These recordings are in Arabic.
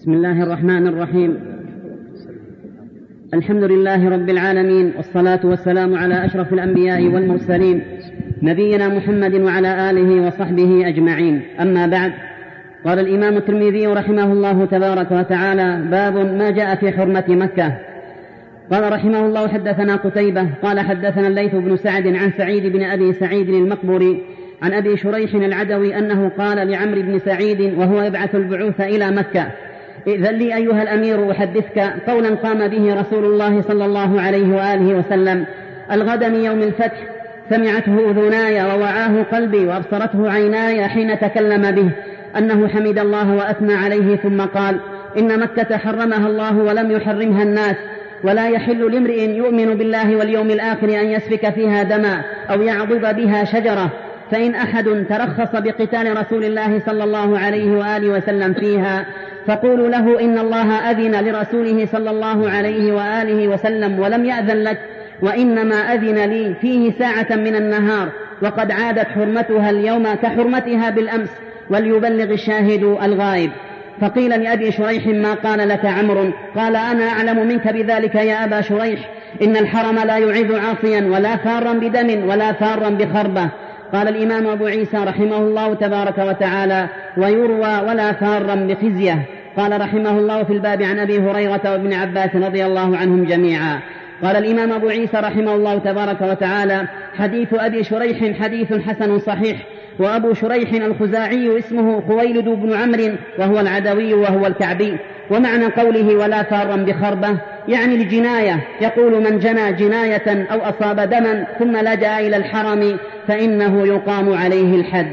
بسم الله الرحمن الرحيم. الحمد لله رب العالمين، والصلاة والسلام على أشرف الأنبياء والمرسلين نبينا محمد وعلى آله وصحبه أجمعين. أما بعد، قال الإمام الترمذي رحمه الله تبارك وتعالى: باب ما جاء في حرمة مكة. قال رحمه الله: حدثنا قتيبة قال حدثنا الليث بن سعد عن سعيد بن أبي سعيد المقبري عن أبي شريح العدوي أنه قال لعمرو بن سعيد وهو يبعث البعوث إلى مكة: ائذن لي أيها الأمير أحدثك قولا قام به رسول الله صلى الله عليه وآله وسلم الغد من يوم الفتح، سمعته أذناي ووعاه قلبي وأبصرته عيناي حين تكلم به، أنه حمد الله وأثنى عليه ثم قال: إن مكة حرمها الله ولم يحرمها الناس، ولا يحل لامرئ يؤمن بالله واليوم الآخر أن يسفك فيها دما أو يعضد بها شجرة، فإن أحد ترخص بقتال رسول الله صلى الله عليه وآله وسلم فيها فقولوا له إن الله أذن لرسوله صلى الله عليه وآله وسلم ولم يأذن لك، وإنما أذن لي فيه ساعة من النهار، وقد عادت حرمتها اليوم كحرمتها بالأمس، وليبلغ الشاهد الغائب. فقيل لأبي شريح: ما قال لك عمرو؟ قال: أنا أعلم منك بذلك يا أبا شريح، إن الحرم لا يعيذ عاصيا ولا فارا بدم ولا فارا بخربة. قال الإمام أبو عيسى رحمه الله تبارك وتعالى: ويروى ولا فارا بخزية. قال رحمه الله في الباب عن أبي هريرة وابن عباس رضي الله عنهم جميعا. قال الإمام أبو عيسى رحمه الله تبارك وتعالى: حديث أبي شريح حديث حسن صحيح. وأبو شريح الخزاعي اسمه خويلد بن عمرو وهو العدوي وهو الكعبي. ومعنى قوله ولا فارا بخربة يعني الجناية، يقول: من جنى جناية أو أصاب دما ثم لجأ إلى الحرم فإنه يقام عليه الحد.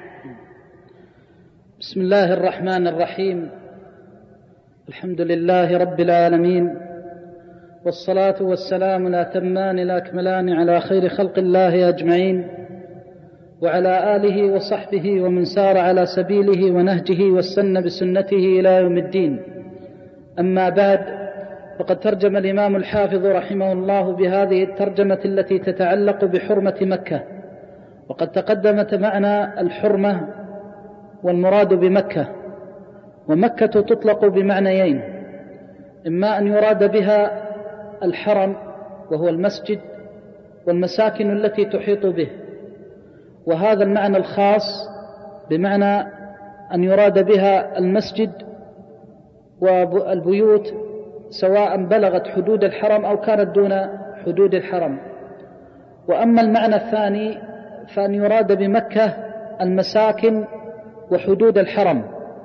بسم الله الرحمن الرحيم. الحمد لله رب العالمين، والصلاة والسلام الأتمان الأكملان على خير خلق الله أجمعين، وعلى آله وصحبه ومن سار على سبيله ونهجه واستنى بسنته إلى يوم الدين. أما بعد، فقد ترجم الإمام الحافظ رحمه الله بهذه الترجمة التي تتعلق بحرمة مكة. وقد تقدمت معنا الحرمة والمراد بمكة. ومكة تطلق بمعنيين: إما أن يراد بها الحرم وهو المسجد والمساكن التي تحيط به، وهذا المعنى الخاص بمعنى أن يراد بها المسجد والبيوت سواء بلغت حدود الحرم أو كانت دون حدود الحرم. وأما المعنى الثاني فأن يراد بمكة المساكن وحدود الحرم.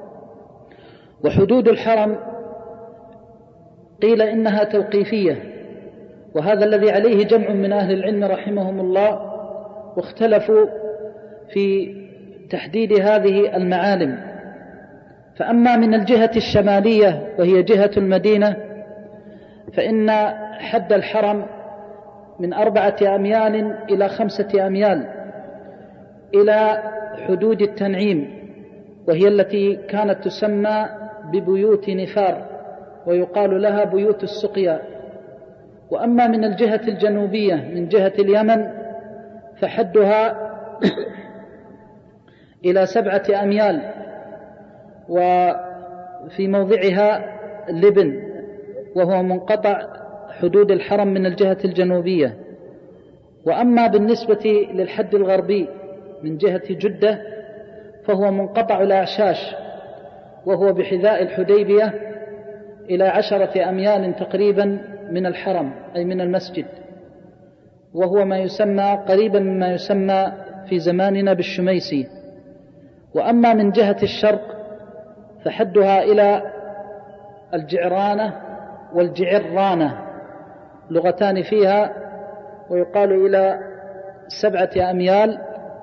وحدود الحرم قيل إنها توقيفية، وهذا الذي عليه جمع من أهل العلم رحمهم الله، واختلفوا في تحديد هذه المعالم. فأما من الجهة الشمالية وهي جهة المدينة، فإن حد الحرم من 4 أميال إلى 5 أميال إلى حدود التنعيم، وهي التي كانت تسمى ببيوت نفار ويقال لها بيوت السقيا. وأما من الجهة الجنوبية من جهة اليمن فحدها إلى 7 أميال، وفي موضعها لبن، وهو منقطع حدود الحرم من الجهة الجنوبية. وأما بالنسبة للحد الغربي من جهة جدة فهو منقطع الأعشاش، وهو بحذاء الحديبية إلى 10 أميال تقريبا من الحرم أي من المسجد، وهو ما يسمى قريبا مما يسمى في زماننا بالشميسي. وأما من جهة الشرق فحدها إلى الجعرانة والجعرانة، لغتان فيها، ويقال إلى 7 أميال.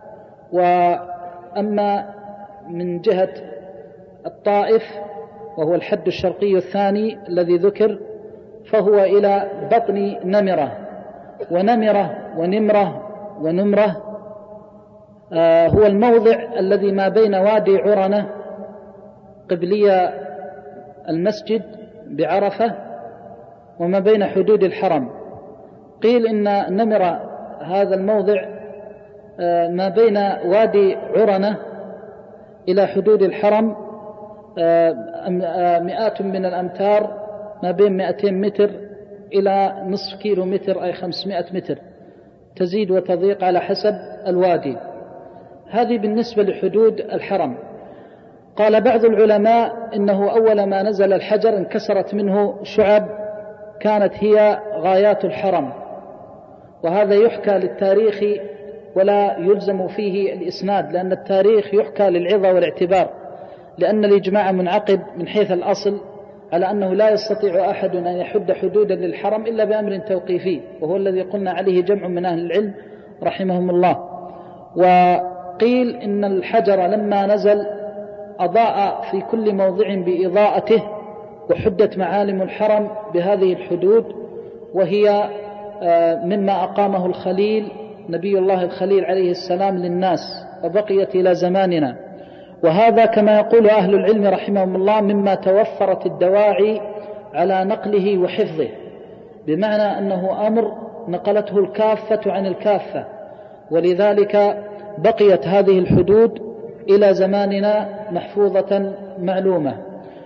وأما من جهة الطائف وهو الحد الشرقي الثاني الذي ذكر فهو إلى بطن نمرة. ونمرة ونمرة ونمرة هو الموضع الذي ما بين وادي عرنة قبلي المسجد بعرفة وما بين حدود الحرم. قيل إن نمرة هذا الموضع ما بين وادي عرنة إلى حدود الحرم مئات من الأمتار، ما بين 200 متر إلى نصف كيلو متر، أي 500 متر، تزيد وتضيق على حسب الوادي. هذه بالنسبة لحدود الحرم. قال بعض العلماء إنه أول ما نزل الحجر انكسرت منه شعب كانت هي غايات الحرم، وهذا يحكى للتاريخ ولا يلزم فيه الإسناد، لأن التاريخ يحكى للعظة والاعتبار، لأن الإجماع منعقد من حيث الأصل على أنه لا يستطيع أحد أن يحد حدودا للحرم إلا بأمر توقيفي، وهو الذي قلنا عليه جمع من أهل العلم رحمهم الله. وقيل إن الحجر لما نزل أضاء في كل موضع بإضاءته، وحدت معالم الحرم بهذه الحدود، وهي مما أقامه الخليل نبي الله الخليل عليه السلام للناس، وبقيت إلى زماننا. وهذا كما يقول أهل العلم رحمهم الله مما توفرت الدواعي على نقله وحفظه، بمعنى أنه أمر نقلته الكافة عن الكافة، ولذلك بقيت هذه الحدود إلى زماننا محفوظة معلومة.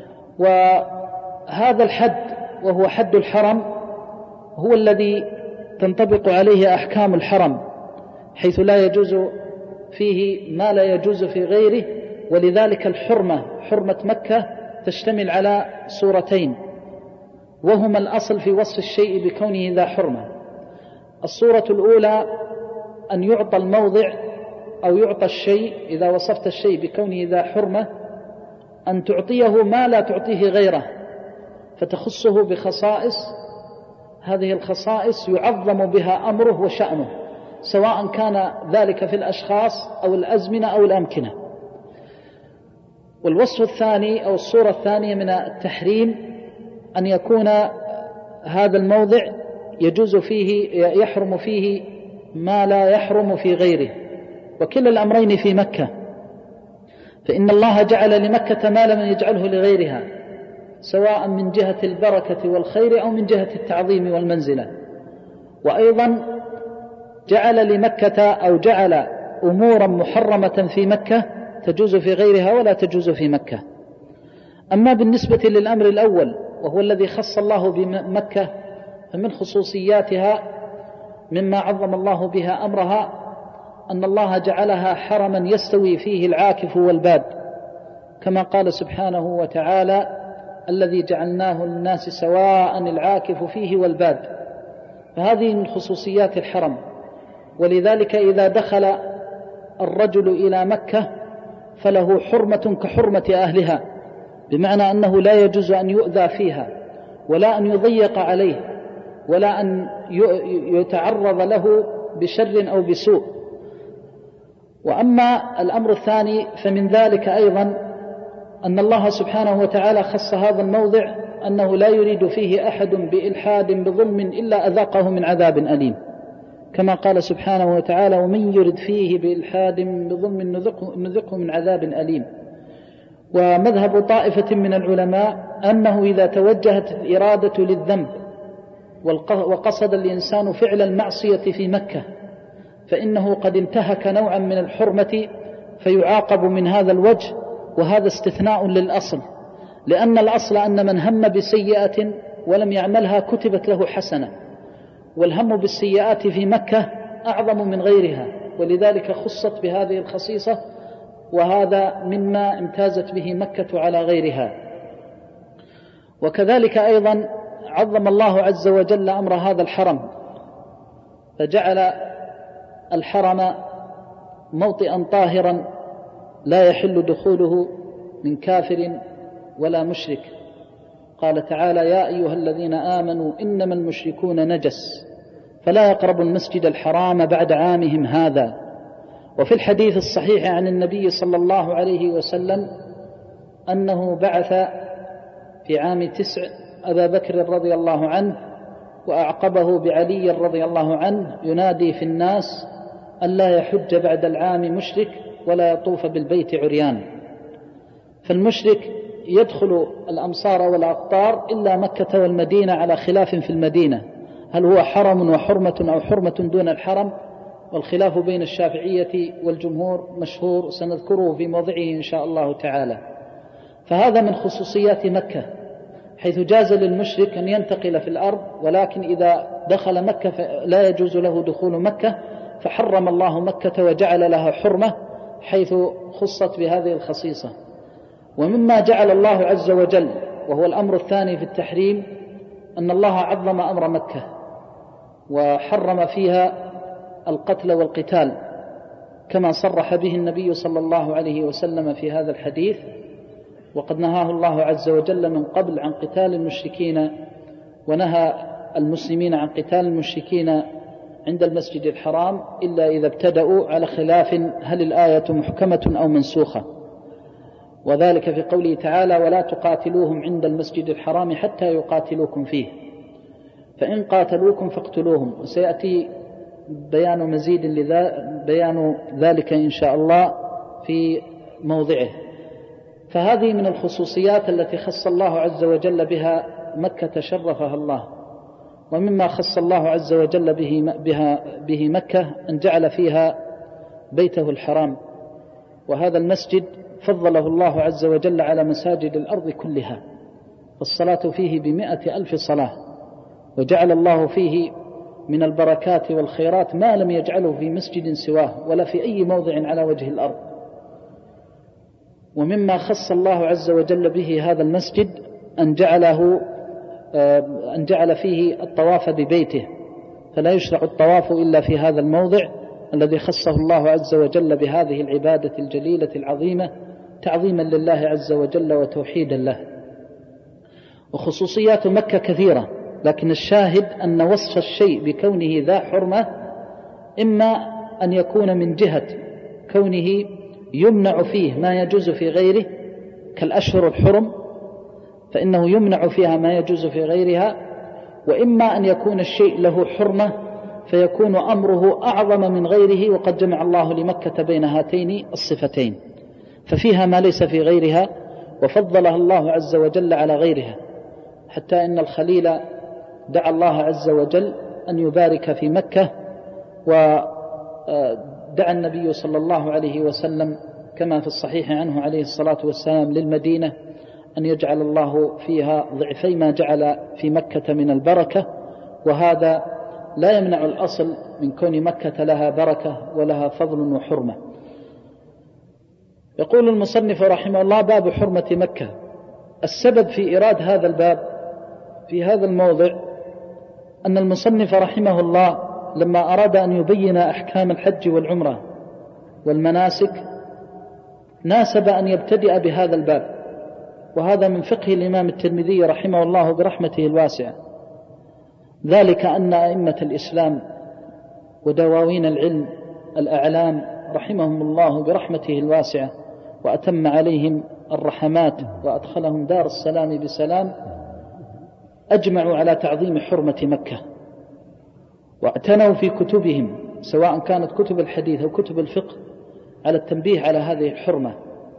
وهذا الحد وهو حد الحرم هو الذي تنطبق عليه أحكام الحرم، حيث لا يجوز فيه ما لا يجوز في غيره. ولذلك حرمة مكة تشتمل على صورتين، وهما الأصل في وصف الشيء بكونه ذا حرمة. الصورة الأولى أن يعطى الموضع أو يعطى الشيء، إذا وصفت الشيء بكونه ذا حرمة، أن تعطيه ما لا تعطيه غيره، فتخصه بخصائص، هذه الخصائص يعظم بها أمره وشأنه، سواء كان ذلك في الأشخاص أو الأزمنة أو الأمكنة. والوصف الثاني أو الصورة الثانية من التحريم أن يكون هذا الموضع يحرم فيه ما لا يحرم في غيره، وكلا الأمرين في مكة، فإن الله جعل لمكة ما لم يجعله لغيرها، سواء من جهة البركة والخير أو من جهة التعظيم والمنزلة. وأيضا جعل لمكة أو جعل أمورا محرمة في مكة تجوز في غيرها ولا تجوز في مكة. أما بالنسبة للأمر الأول وهو الذي خص الله بمكة، فمن خصوصياتها مما عظم الله بها أمرها أن الله جعلها حرما يستوي فيه العاكف والباد، كما قال سبحانه وتعالى: الذي جعلناه للناس سواء العاكف فيه والباد. فهذه من خصوصيات الحرم. ولذلك إذا دخل الرجل إلى مكة فله حرمة كحرمة أهلها، بمعنى أنه لا يجوز أن يؤذى فيها، ولا أن يضيق عليه، ولا أن يتعرض له بشر أو بسوء. وأما الأمر الثاني فمن ذلك أيضا أن الله سبحانه وتعالى خص هذا الموضع أنه لا يريد فيه أحد بإلحاد بظلم إلا أذاقه من عذاب أليم، كما قال سبحانه وتعالى: ومن يرد فيه بإلحاد بظلم نذقه من عذاب أليم. ومذهب طائفة من العلماء أنه إذا توجهت الإرادة للذنب وقصد الإنسان فعل المعصية في مكة فإنه قد انتهك نوعا من الحرمة فيعاقب من هذا الوجه، وهذا استثناء للأصل، لأن الأصل أن من هم بسيئة ولم يعملها كتبت له حسنة، والهم بالسيئات في مكة أعظم من غيرها، ولذلك خصت بهذه الخصيصة، وهذا مما امتازت به مكة على غيرها. وكذلك أيضا عظم الله عز وجل أمر هذا الحرم، فجعل الحرم موطئا طاهرا لا يحل دخوله من كافر ولا مشرك. قال تعالى: يا أيها الذين آمنوا إنما المشركون نجس فلا يقربوا المسجد الحرام بعد عامهم هذا. وفي الحديث الصحيح عن النبي صلى الله عليه وسلم أنه بعث في عام 9 أبا بكر رضي الله عنه، وأعقبه بعلي رضي الله عنه، ينادي في الناس ألا يحج بعد العام مشرك ولا يطوف بالبيت عريان. فالمشرك يدخل الأمصار والأقطار إلا مكة والمدينة، على خلاف في المدينة هل هو حرم وحرمة أو حرمة دون الحرم، والخلاف بين الشافعية والجمهور مشهور سنذكره في موضعه إن شاء الله تعالى. فهذا من خصوصيات مكة، حيث جاز للمشرك أن ينتقل في الأرض، ولكن إذا دخل مكة لا يجوز له دخول مكة، فحرم الله مكة وجعل لها حرمة حيث خصت بهذه الخصيصة. ومما جعل الله عز وجل، وهو الأمر الثاني في التحريم، أن الله عظم أمر مكة وحرم فيها القتل والقتال، كما صرح به النبي صلى الله عليه وسلم في هذا الحديث. وقد نهاه الله عز وجل من قبل عن قتال المشركين، ونهى المسلمين عن قتال المشركين عند المسجد الحرام إلا إذا ابتدأوا، على خلاف هل الآية محكمة أو منسوخة، وذلك في قوله تعالى: ولا تقاتلوهم عند المسجد الحرام حتى يقاتلوكم فيه، فإن قاتلوكم فاقتلوهم. وسيأتي بيان مزيد بيان ذلك إن شاء الله في موضعه. فهذه من الخصوصيات التي خص الله عز وجل بها مكة، شرفها الله. ومما خص الله عز وجل به مكة أن جعل فيها بيته الحرام، وهذا المسجد فضله الله عز وجل على مساجد الأرض كلها، والصلاة فيه ب100,000 صلاة، وجعل الله فيه من البركات والخيرات ما لم يجعله في مسجد سواه ولا في أي موضع على وجه الأرض. ومما خص الله عز وجل به هذا المسجد أن جعل فيه الطواف ببيته، فلا يشرع الطواف إلا في هذا الموضع الذي خصه الله عز وجل بهذه العبادة الجليلة العظيمة، تعظيما لله عز وجل وتوحيدا له. وخصوصيات مكة كثيرة، لكن الشاهد أن وصف الشيء بكونه ذا حرمة إما أن يكون من جهة كونه يمنع فيه ما يجوز في غيره، كالأشهر الحرم فإنه يمنع فيها ما يجوز في غيرها، وإما أن يكون الشيء له حرمة فيكون أمره أعظم من غيره، وقد جمع الله لمكة بين هاتين الصفتين، ففيها ما ليس في غيرها وفضلها الله عز وجل على غيرها، حتى إن الخليل دعا الله عز وجل أن يبارك في مكة، ودعا النبي صلى الله عليه وسلم كما في الصحيح عنه عليه الصلاة والسلام للمدينة أن يجعل الله فيها ضعفي ما جعل في مكة من البركة، وهذا لا يمنع الأصل من كون مكة لها بركة ولها فضل وحرمة. يقول المصنف رحمه الله: باب حرمة مكة. السبب في إيراد هذا الباب في هذا الموضع أن المصنف رحمه الله لما أراد أن يبين أحكام الحج والعمرة والمناسك ناسب أن يبتدئ بهذا الباب، وهذا من فقه الإمام الترمذي رحمه الله برحمته الواسعة، ذلك أن أئمة الإسلام ودواوين العلم الأعلام رحمهم الله برحمته الواسعة وأتم عليهم الرحمات وأدخلهم دار السلام بسلام، أجمعوا على تعظيم حرمة مكة، واعتنوا في كتبهم سواء كانت كتب الحديث أو كتب الفقه على التنبيه على هذه الحرمة.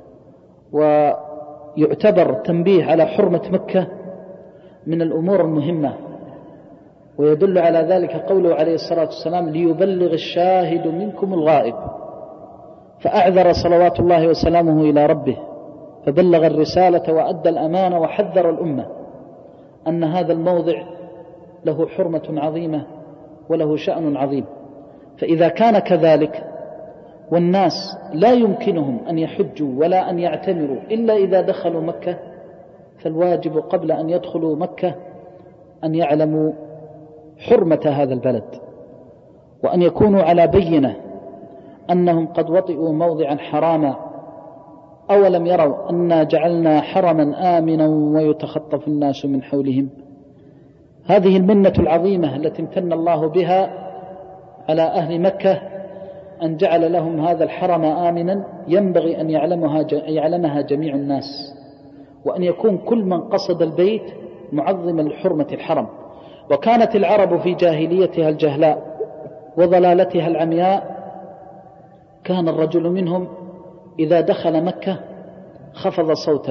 ويعتبر التنبيه على حرمة مكة من الأمور المهمة، ويدل على ذلك قوله عليه الصلاة والسلام: ليبلغ الشاهد منكم الغائب، فأعذر صلوات الله وسلامه إلى ربه فبلغ الرسالة وأدى الأمانة وحذر الأمة أن هذا الموضع له حرمة عظيمة وله شأن عظيم. فإذا كان كذلك والناس لا يمكنهم أن يحجوا ولا أن يعتمروا إلا إذا دخلوا مكة، فالواجب قبل أن يدخلوا مكة أن يعلموا حرمة هذا البلد، وأن يكونوا على بينة أنهم قد وطئوا موضعا حراما. أولم يروا أنا جعلنا حرما آمنا ويتخطف الناس من حولهم. هذه المنة العظيمة التي امتن الله بها على أهل مكة أن جعل لهم هذا الحرم آمنا، ينبغي أن يعلمها جميع الناس، وأن يكون كل من قصد البيت معظما لحرمة الحرم. وكانت العرب في جاهليتها الجهلاء وضلالتها العمياء كان الرجل منهم إذا دخل مكة خفض صوته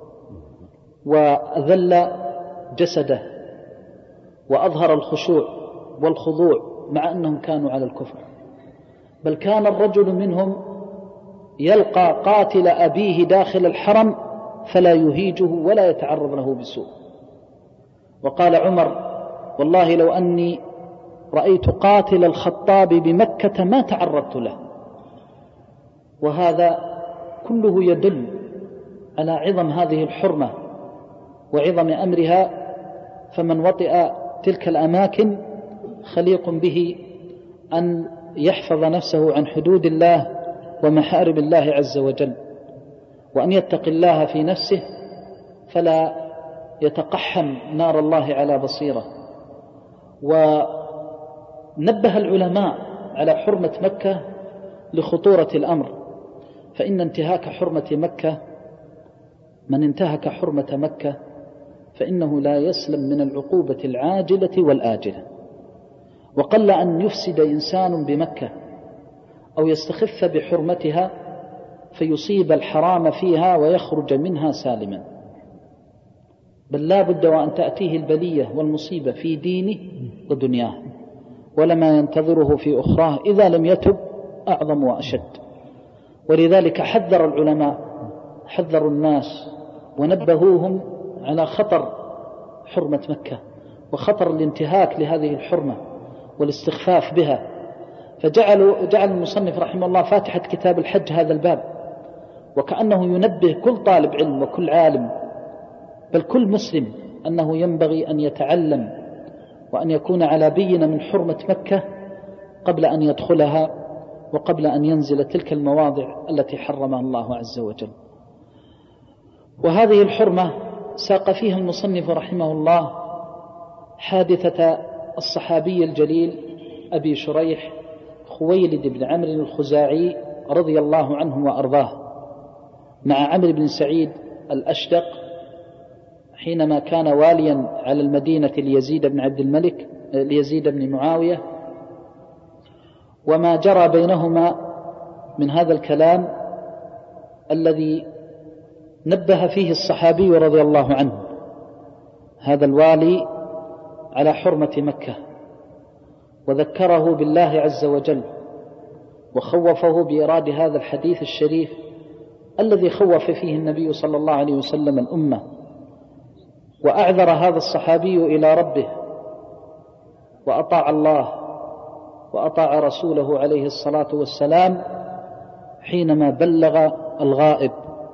وأذل جسده وأظهر الخشوع والخضوع مع أنهم كانوا على الكفر، بل كان الرجل منهم يلقى قاتل أبيه داخل الحرم فلا يهيجه ولا يتعرض له بسوء. وقال عمر: والله لو أني رأيت قاتل الخطاب بمكة ما تعرضت له. وهذا كله يدل على عظم هذه الحرمة وعظم أمرها، فمن وطئ تلك الأماكن خليق به أن يحفظ نفسه عن حدود الله ومحارم الله عز وجل، وأن يتقي الله في نفسه فلا يتقحم نار الله على بصيرة. ونبه العلماء على حرمة مكة لخطورة الأمر، فإن انتهاك حرمة مكة، من انتهك حرمة مكة فإنه لا يسلم من العقوبة العاجلة والآجلة. وقل أن يفسد إنسان بمكة أو يستخف بحرمتها فيصيب الحرام فيها ويخرج منها سالما، بل لا بد وأن تأتيه البلية والمصيبة في دينه ودنياه، ولما ينتظره في أخراه إذا لم يتب أعظم وأشد. ولذلك حذر العلماء، حذروا الناس ونبهوهم على خطر حرمة مكة وخطر الانتهاك لهذه الحرمة والاستخفاف بها. جعل المصنف رحمه الله فاتحة كتاب الحج هذا الباب، وكأنه ينبه كل طالب علم وكل عالم بل كل مسلم أنه ينبغي أن يتعلم وأن يكون على بينة من حرمة مكة قبل أن يدخلها وقبل أن ينزل تلك المواضع التي حرمها الله عز وجل. وهذه الحرمة ساق فيها المصنف رحمه الله حادثة الصحابي الجليل أبي شريح خويلد بن عمرو الخزاعي رضي الله عنه وأرضاه مع عمرو بن سعيد الأشدق حينما كان واليا على المدينة ليزيد بن معاوية، وما جرى بينهما من هذا الكلام الذي نبه فيه الصحابي رضي الله عنه هذا الوالي على حرمة مكة، وذكره بالله عز وجل، وخوفه بإراد هذا الحديث الشريف الذي خوف فيه النبي صلى الله عليه وسلم الأمة. وأعذر هذا الصحابي إلى ربه وأطاع الله وأطاع رسوله عليه الصلاة والسلام حينما بلغ الغائب،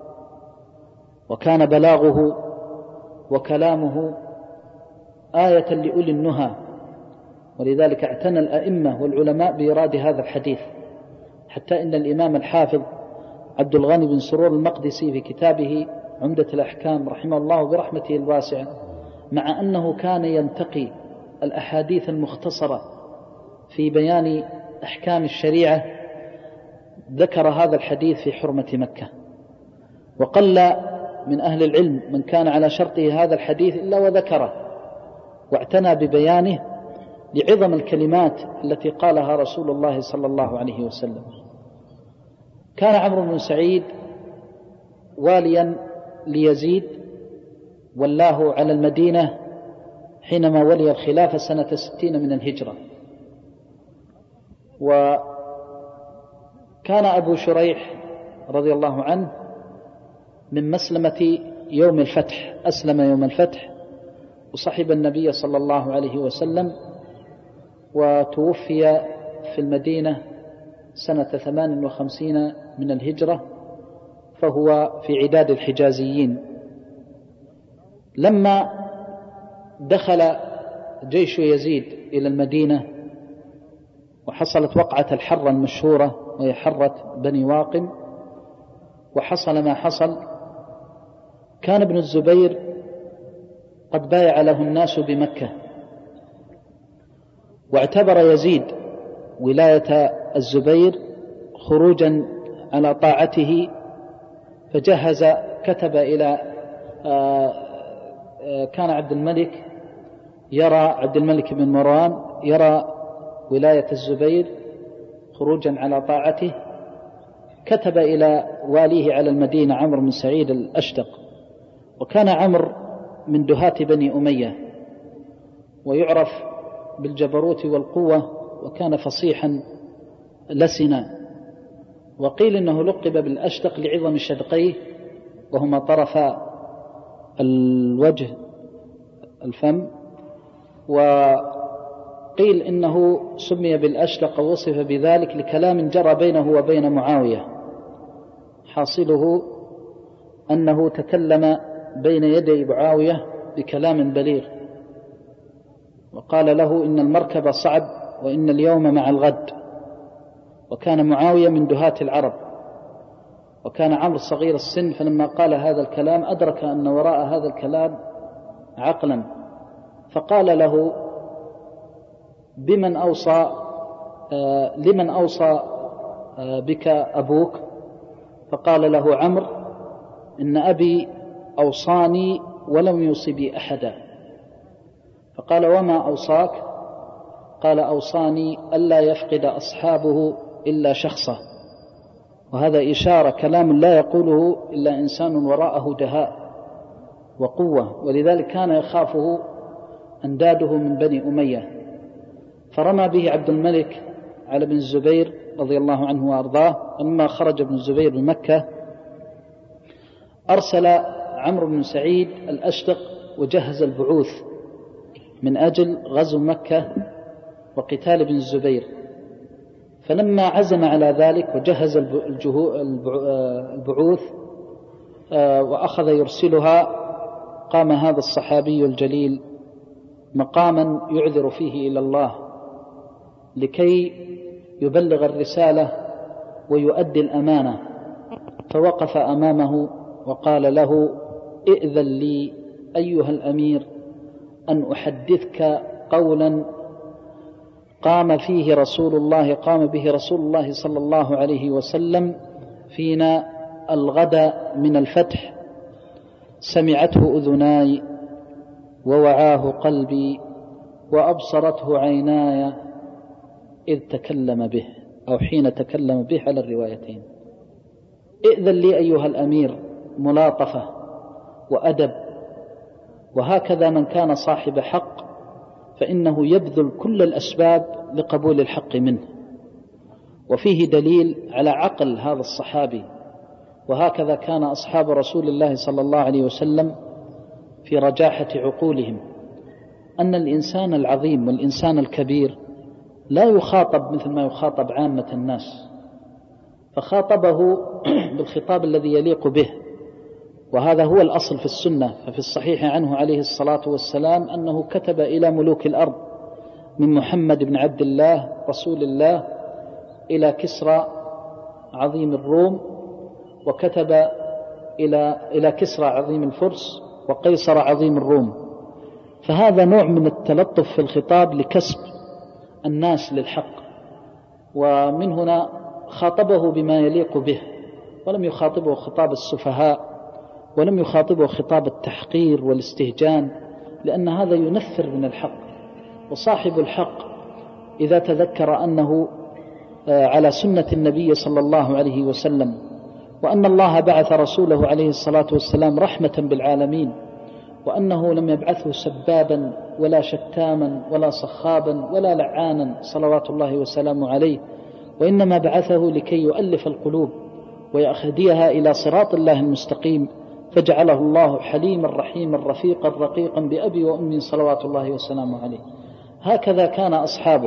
وكان بلاغه وكلامه آية لأولي النهى. ولذلك اعتنى الأئمة والعلماء بإراد هذا الحديث، حتى إن الإمام الحافظ عبد الغني بن سرور المقدسي في كتابه عمدة الأحكام رحمه الله برحمته الواسعة، مع أنه كان ينتقي الأحاديث المختصرة في بيان أحكام الشريعة، ذكر هذا الحديث في حرمة مكة. وقل من أهل العلم من كان على شرطه هذا الحديث إلا وذكره واعتنى ببيانه لعظم الكلمات التي قالها رسول الله صلى الله عليه وسلم. كان عمرو بن سعيد واليا ليزيد، ولاه على المدينة حينما ولي الخلافة سنة 60 من الهجرة. وكان أبو شريح رضي الله عنه من مسلمة يوم الفتح، أسلم يوم الفتح وصحب النبي صلى الله عليه وسلم، وتوفي في المدينة سنة 58 من الهجرة، فهو في عداد الحجازيين. لما دخل جيش يزيد إلى المدينة وحصلت وقعة الحرة المشهورة وهي حرة بني واقم، وحصل ما حصل، كان ابن الزبير قد بايع له الناس بمكة، واعتبر يزيد ولاية الزبير خروجا على طاعته، فجهز كتب إلى كان عبد الملك بن مروان يرى ولاية الزبير خروجا على طاعته، كتب إلى واليه على المدينة عمرو بن سعيد الأشدق. وكان عمرو من دهاة بني أمية ويعرف بالجبروت والقوة، وكان فصيحا لسنا، وقيل إنه لقب بالأشدق لعظم شدقيه وهما طرفا الوجه الفم، وقيل إنه سمي بالأشلق ووصف بذلك لكلام جرى بينه وبين معاوية، حاصله أنه تكلم بين يدي معاوية بكلام بليغ وقال له إن المركب صعب وإن اليوم مع الغد. وكان معاوية من دهاة العرب، وكان عمرو صغير السن، فلما قال هذا الكلام أدرك أن وراء هذا الكلام عقلا، فقال له لمن أوصى بك أبوك؟ فقال له عمرو إن أبي أوصاني ولم يوصي بي أحدا. فقال وما أوصاك؟ قال أوصاني ألا يفقد أصحابه إلا شخصه. وهذا إشارة، كلام لا يقوله إلا إنسان وراءه دهاء وقوة، ولذلك كان يخافه أنداده من بني أمية. فرمى به عبد الملك على بن الزبير رضي الله عنه وأرضاه. لما خرج ابن الزبير بمكة أرسل عمرو بن سعيد الأشدق وجهز البعوث من أجل غزو مكة وقتال ابن الزبير. فلما عزم على ذلك وجهز البعوث وأخذ يرسلها، قام هذا الصحابي الجليل مقاما يعذر فيه إلى الله لكي يبلغ الرسالة ويؤدي الأمانة. فوقف أمامه وقال له ائذن لي أيها الأمير أن أحدثك قولا قام به رسول الله صلى الله عليه وسلم فينا الغد من الفتح، سمعته أذناي ووعاه قلبي وأبصرته عيناي إذ تكلم به، أو حين تكلم به على الروايتين. ائذن لي أيها الأمير، ملاطفة وأدب. وهكذا من كان صاحب حق فإنه يبذل كل الأسباب لقبول الحق منه. وفيه دليل على عقل هذا الصحابي. وهكذا كان أصحاب رسول الله صلى الله عليه وسلم في رجاحة عقولهم، أن الإنسان العظيم والإنسان الكبير لا يخاطب مثل ما يخاطب عامة الناس، فخاطبه بالخطاب الذي يليق به. وهذا هو الأصل في السنة. ففي الصحيح عنه عليه الصلاة والسلام أنه كتب إلى ملوك الأرض من محمد بن عبد الله رسول الله إلى كسرى عظيم الروم، وكتب إلى كسرى عظيم الفرس وقيصر عظيم الروم. فهذا نوع من التلطف في الخطاب لكسب الناس للحق. ومن هنا خاطبه بما يليق به، ولم يخاطبه خطاب السفهاء، ولم يخاطبه خطاب التحقير والاستهجان، لأن هذا ينفر من الحق. وصاحب الحق إذا تذكر أنه على سنة النبي صلى الله عليه وسلم، وأن الله بعث رسوله عليه الصلاة والسلام رحمة بالعالمين، وأنه لم يبعثه سبابا ولا شتاما ولا صخابا ولا لعانا صلوات الله وسلامه عليه، وإنما بعثه لكي يؤلف القلوب ويأخذيها إلى صراط الله المستقيم، فجعله الله حليما رحيما رفيقا رقيقا بأبي وأمي صلوات الله وسلامه عليه. هكذا كان أصحابه.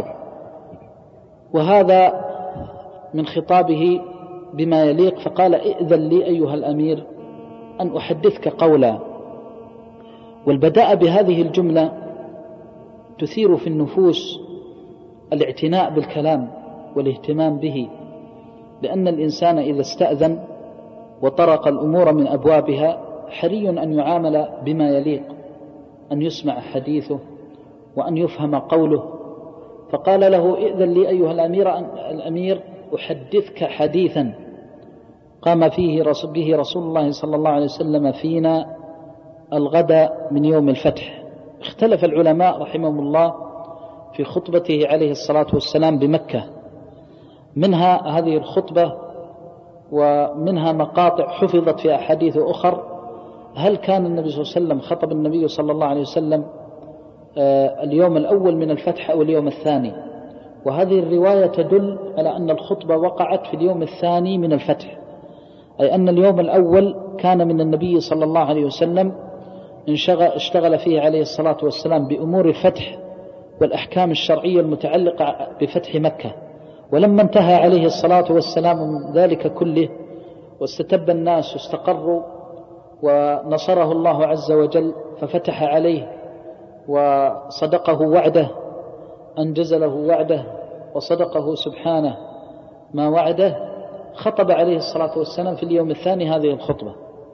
وهذا من خطابه بما يليق. فقال ائذن لي أيها الأمير أن أحدثك قولا. والبداء بهذه الجملة تثير في النفوس الاعتناء بالكلام والاهتمام به، لأن الإنسان إذا استأذن وطرق الأمور من أبوابها حري أن يعامل بما يليق، أن يسمع حديثه وأن يفهم قوله. فقال له ائذن لي أيها الأمير أحدثك حديثا قام فيه به رسول الله صلى الله عليه وسلم فينا الغد من يوم الفتح. اختلف العلماء رحمهم الله في خطبته عليه الصلاة والسلام بمكة، منها هذه الخطبة ومنها مقاطع حفظت في أحاديث أخر. هل كان النبي صلى الله عليه وسلم خطب النبي صلى الله عليه وسلم اليوم الأول من الفتح أو اليوم الثاني؟ وهذه الرواية تدل على أن الخطبة وقعت في اليوم الثاني من الفتح، أي أن اليوم الأول كان من النبي صلى الله عليه وسلم اشتغل فيه عليه الصلاة والسلام بأمور الفتح والأحكام الشرعية المتعلقة بفتح مكة. ولما انتهى عليه الصلاة والسلام من ذلك كله واستتب الناس واستقروا ونصره الله عز وجل ففتح عليه وصدقه وعده، أنجز له وعده وصدقه سبحانه ما وعده، خطب عليه الصلاة والسلام في اليوم الثاني هذه الخطبة: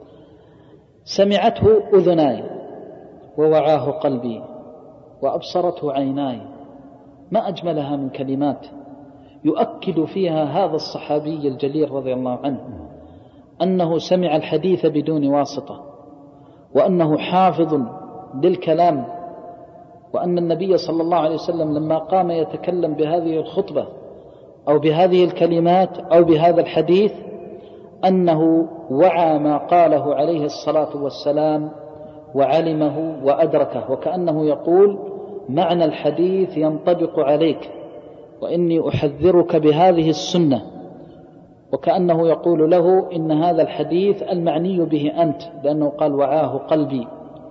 سمعته أذناي ووعاه قلبي وأبصرته عيناي. ما أجملها من كلمات يؤكد فيها هذا الصحابي الجليل رضي الله عنه أنه سمع الحديث بدون واسطة، وأنه حافظ للكلام، وأن النبي صلى الله عليه وسلم لما قام يتكلم بهذه الخطبة أو بهذه الكلمات أو بهذا الحديث أنه وعى ما قاله عليه الصلاة والسلام وعلمه وأدركه، وكأنه يقول: معنى الحديث ينطبق عليك وإني أحذرك بهذه السنة، وكأنه يقول له: إن هذا الحديث المعني به أنت، لأنه قال وعاه قلبي.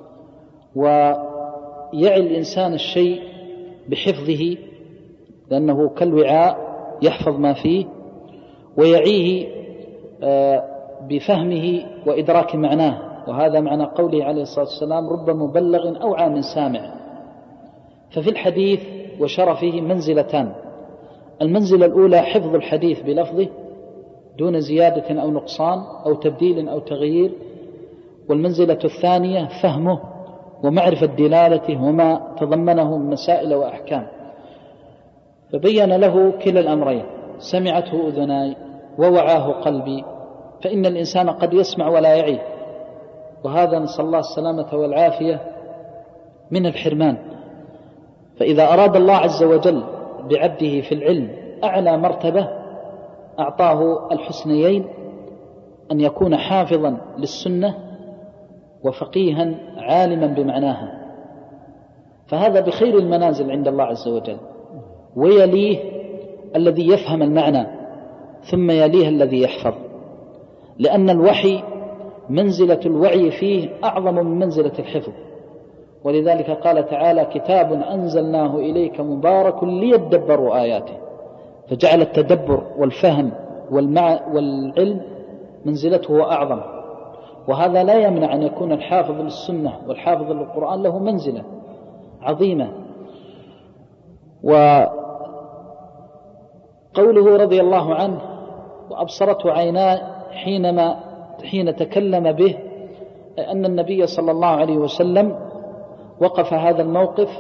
ويعي الإنسان الشيء بحفظه لأنه كالوعاء يحفظ ما فيه، ويعيه بفهمه وإدراك معناه، وهذا معنى قوله عليه الصلاة والسلام: رب مبلغ أوعى من سامع. ففي الحديث وشرفه منزلتان: المنزلة الأولى حفظ الحديث بلفظه دون زيادة أو نقصان أو تبديل أو تغيير، والمنزلة الثانية فهمه ومعرفة دلالته وما تضمنه من مسائل وأحكام. فبين له كلا الأمرين: سمعته أذناي ووعاه قلبي. فإن الإنسان قد يسمع ولا يعي، وهذا نسأل الله السلامة والعافية من الحرمان. فإذا أراد الله عز وجل بعبده في العلم أعلى مرتبة أعطاه الحسنيين: أن يكون حافظا للسنة وفقيها عالما بمعناها، فهذا بخير المنازل عند الله عز وجل. ويليه الذي يفهم المعنى، ثم يليه الذي يحفظ، لأن الوحي منزلة الوعي فيه أعظم من منزلة الحفظ. ولذلك قال تعالى: كتاب أنزلناه إليك مبارك ليدبروا آياته. فجعل التدبر والفهم والعلم منزلته أعظم، وهذا لا يمنع أن يكون الحافظ للسنة والحافظ للقرآن له منزلة عظيمة. وقوله رضي الله عنه: وأبصرته عيناه حين تكلم به، أن النبي صلى الله عليه وسلم وقف هذا الموقف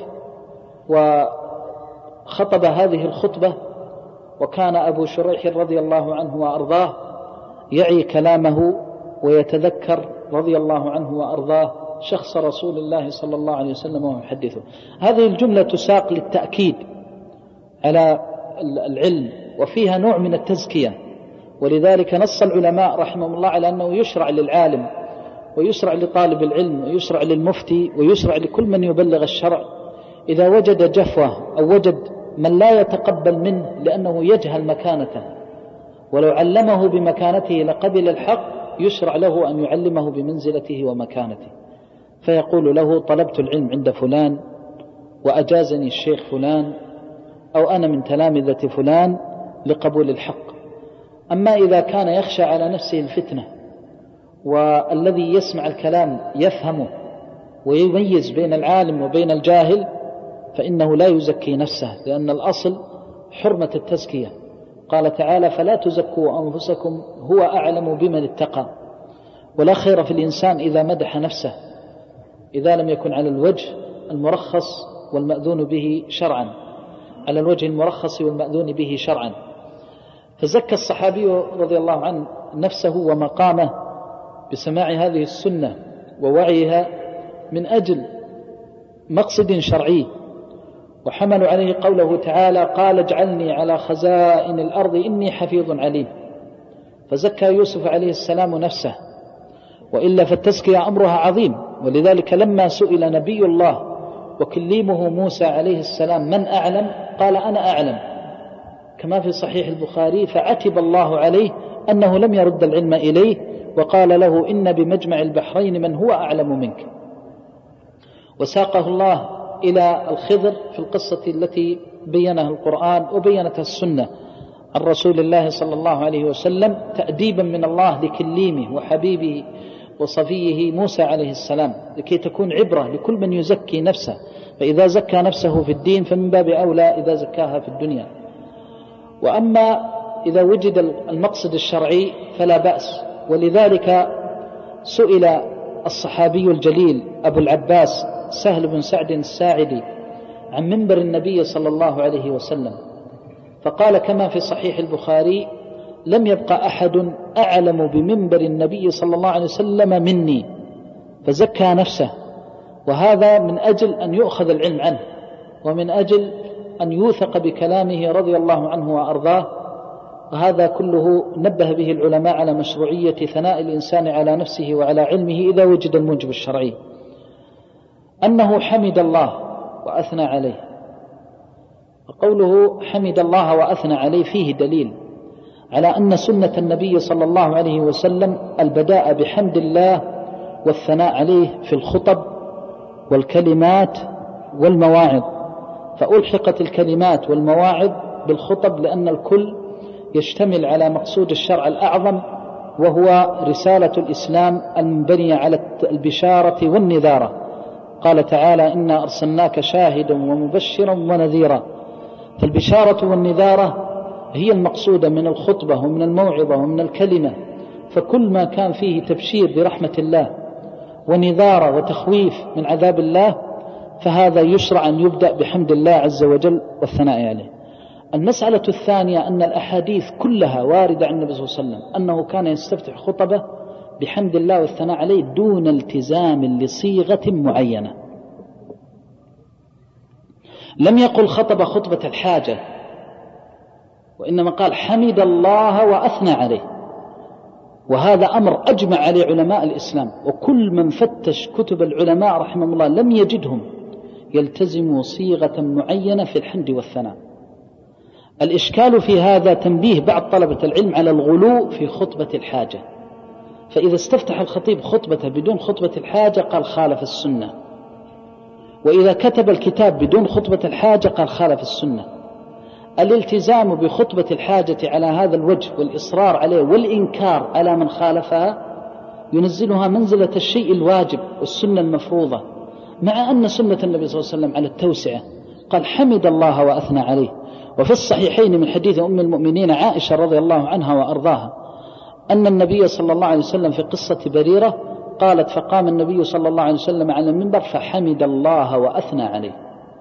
وخطب هذه الخطبة، وكان أبو شريح رضي الله عنه وأرضاه يعي كلامه ويتذكر رضي الله عنه وأرضاه شخص رسول الله صلى الله عليه وسلم ويحدثه. هذه الجملة تساق للتأكيد على العلم، وفيها نوع من التزكية. ولذلك نص العلماء رحمهم الله على أنه يشرع للعالم ويشرع لطالب العلم ويشرع للمفتي ويشرع لكل من يبلغ الشرع، إذا وجد جفوة أو وجد من لا يتقبل منه لأنه يجهل مكانته، ولو علمه بمكانته لقبل الحق، يشرع له أن يعلمه بمنزلته ومكانته، فيقول له: طلبت العلم عند فلان وأجازني الشيخ فلان، أو أنا من تلامذة فلان، لقبول الحق. أما إذا كان يخشى على نفسه الفتنة، والذي يسمع الكلام يفهمه ويميز بين العالم وبين الجاهل، فإنه لا يزكي نفسه، لأن الأصل حرمة التزكية. قال تعالى: فلا تزكوا أنفسكم هو أعلم بمن اتقى. ولا خير في الإنسان إذا مدح نفسه إذا لم يكن على الوجه المرخص والمأذون به شرعا، على الوجه المرخص والمأذون به شرعا. فزكى الصحابي رضي الله عنه نفسه ومقامه بسماع هذه السنة ووعيها من أجل مقصد شرعي، وحملوا عليه قوله تعالى: قال اجعلني على خزائن الأرض إني حفيظ عليم. فزكى يوسف عليه السلام نفسه، وإلا فالتزكية أمرها عظيم. ولذلك لما سئل نبي الله وكليمه موسى عليه السلام: من أعلم؟ قال: أنا أعلم، كما في صحيح البخاري. فعتب الله عليه أنه لم يرد العلم إليه، وقال له: إن بمجمع البحرين من هو أعلم منك. وساقه الله إلى الخضر في القصة التي بينها القرآن وبينتها السنة عن رسول الله صلى الله عليه وسلم، تأديبا من الله لكليمه وحبيبه وصفيه موسى عليه السلام، لكي تكون عبرة لكل من يزكي نفسه، فإذا زكى نفسه في الدين فمن باب أولى إذا زكاها في الدنيا. وأما إذا وجد المقصد الشرعي فلا بأس. ولذلك سئل الصحابي الجليل أبو العباس سهل بن سعد الساعدي عن منبر النبي صلى الله عليه وسلم، فقال كما في صحيح البخاري: لم يبقى أحد أعلم بمنبر النبي صلى الله عليه وسلم مني، فزكى نفسه. وهذا من أجل أن يؤخذ العلم عنه، ومن أجل أن يوثق بكلامه رضي الله عنه وأرضاه. وهذا كله نبه به العلماء على مشروعية ثناء الإنسان على نفسه وعلى علمه إذا وجد الموجب الشرعي. أنه حمد الله وأثنى عليه، وقوله حمد الله وأثنى عليه فيه دليل على أن سنة النبي صلى الله عليه وسلم البداء بحمد الله والثناء عليه في الخطب والكلمات والمواعظ، فألحقت الكلمات والمواعظ بالخطب لأن الكل يشتمل على مقصود الشرع الأعظم، وهو رسالة الإسلام المبنية على البشارة والنذارة. قال تعالى: إنا أرسلناك شاهدا ومبشرا ونذيرا. فالبشارة والنذارة هي المقصودة من الخطبة ومن الموعظة ومن الكلمة، فكل ما كان فيه تبشير برحمة الله ونذارة وتخويف من عذاب الله فهذا يشرع أن يبدأ بحمد الله عز وجل والثناء عليه. المسألة الثانية أن الأحاديث كلها واردة عن النبي صلى الله عليه وسلم أنه كان يستفتح خطبه بحمد الله والثناء عليه دون التزام لصيغة معينة. لم يقل خطب خطبة الحاجة، وإنما قال حمد الله وأثنى عليه. وهذا أمر أجمع عليه علماء الإسلام، وكل من فتش كتب العلماء رحمه الله لم يجدهم يلتزموا صيغة معينة في الحمد والثناء. الإشكال في هذا تنبيه بعض طلبة العلم على الغلو في خطبة الحاجة، فإذا استفتح الخطيب خطبته بدون خطبة الحاجة قال خالف السنة، وإذا كتب الكتاب بدون خطبة الحاجة قال خالف السنة. الالتزام بخطبة الحاجة على هذا الوجه والإصرار عليه والإنكار على من خالفها ينزلها منزلة الشيء الواجب والسنة المفروضة، مع أن سنة النبي صلى الله عليه وسلم على التوسعة. قال حمد الله وأثنى عليه. وفي الصحيحين من حديث أم المؤمنين عائشة رضي الله عنها وأرضاها أن النبي صلى الله عليه وسلم في قصة بريرة قالت: فقام النبي صلى الله عليه وسلم على المنبر فحمد الله وأثنى عليه.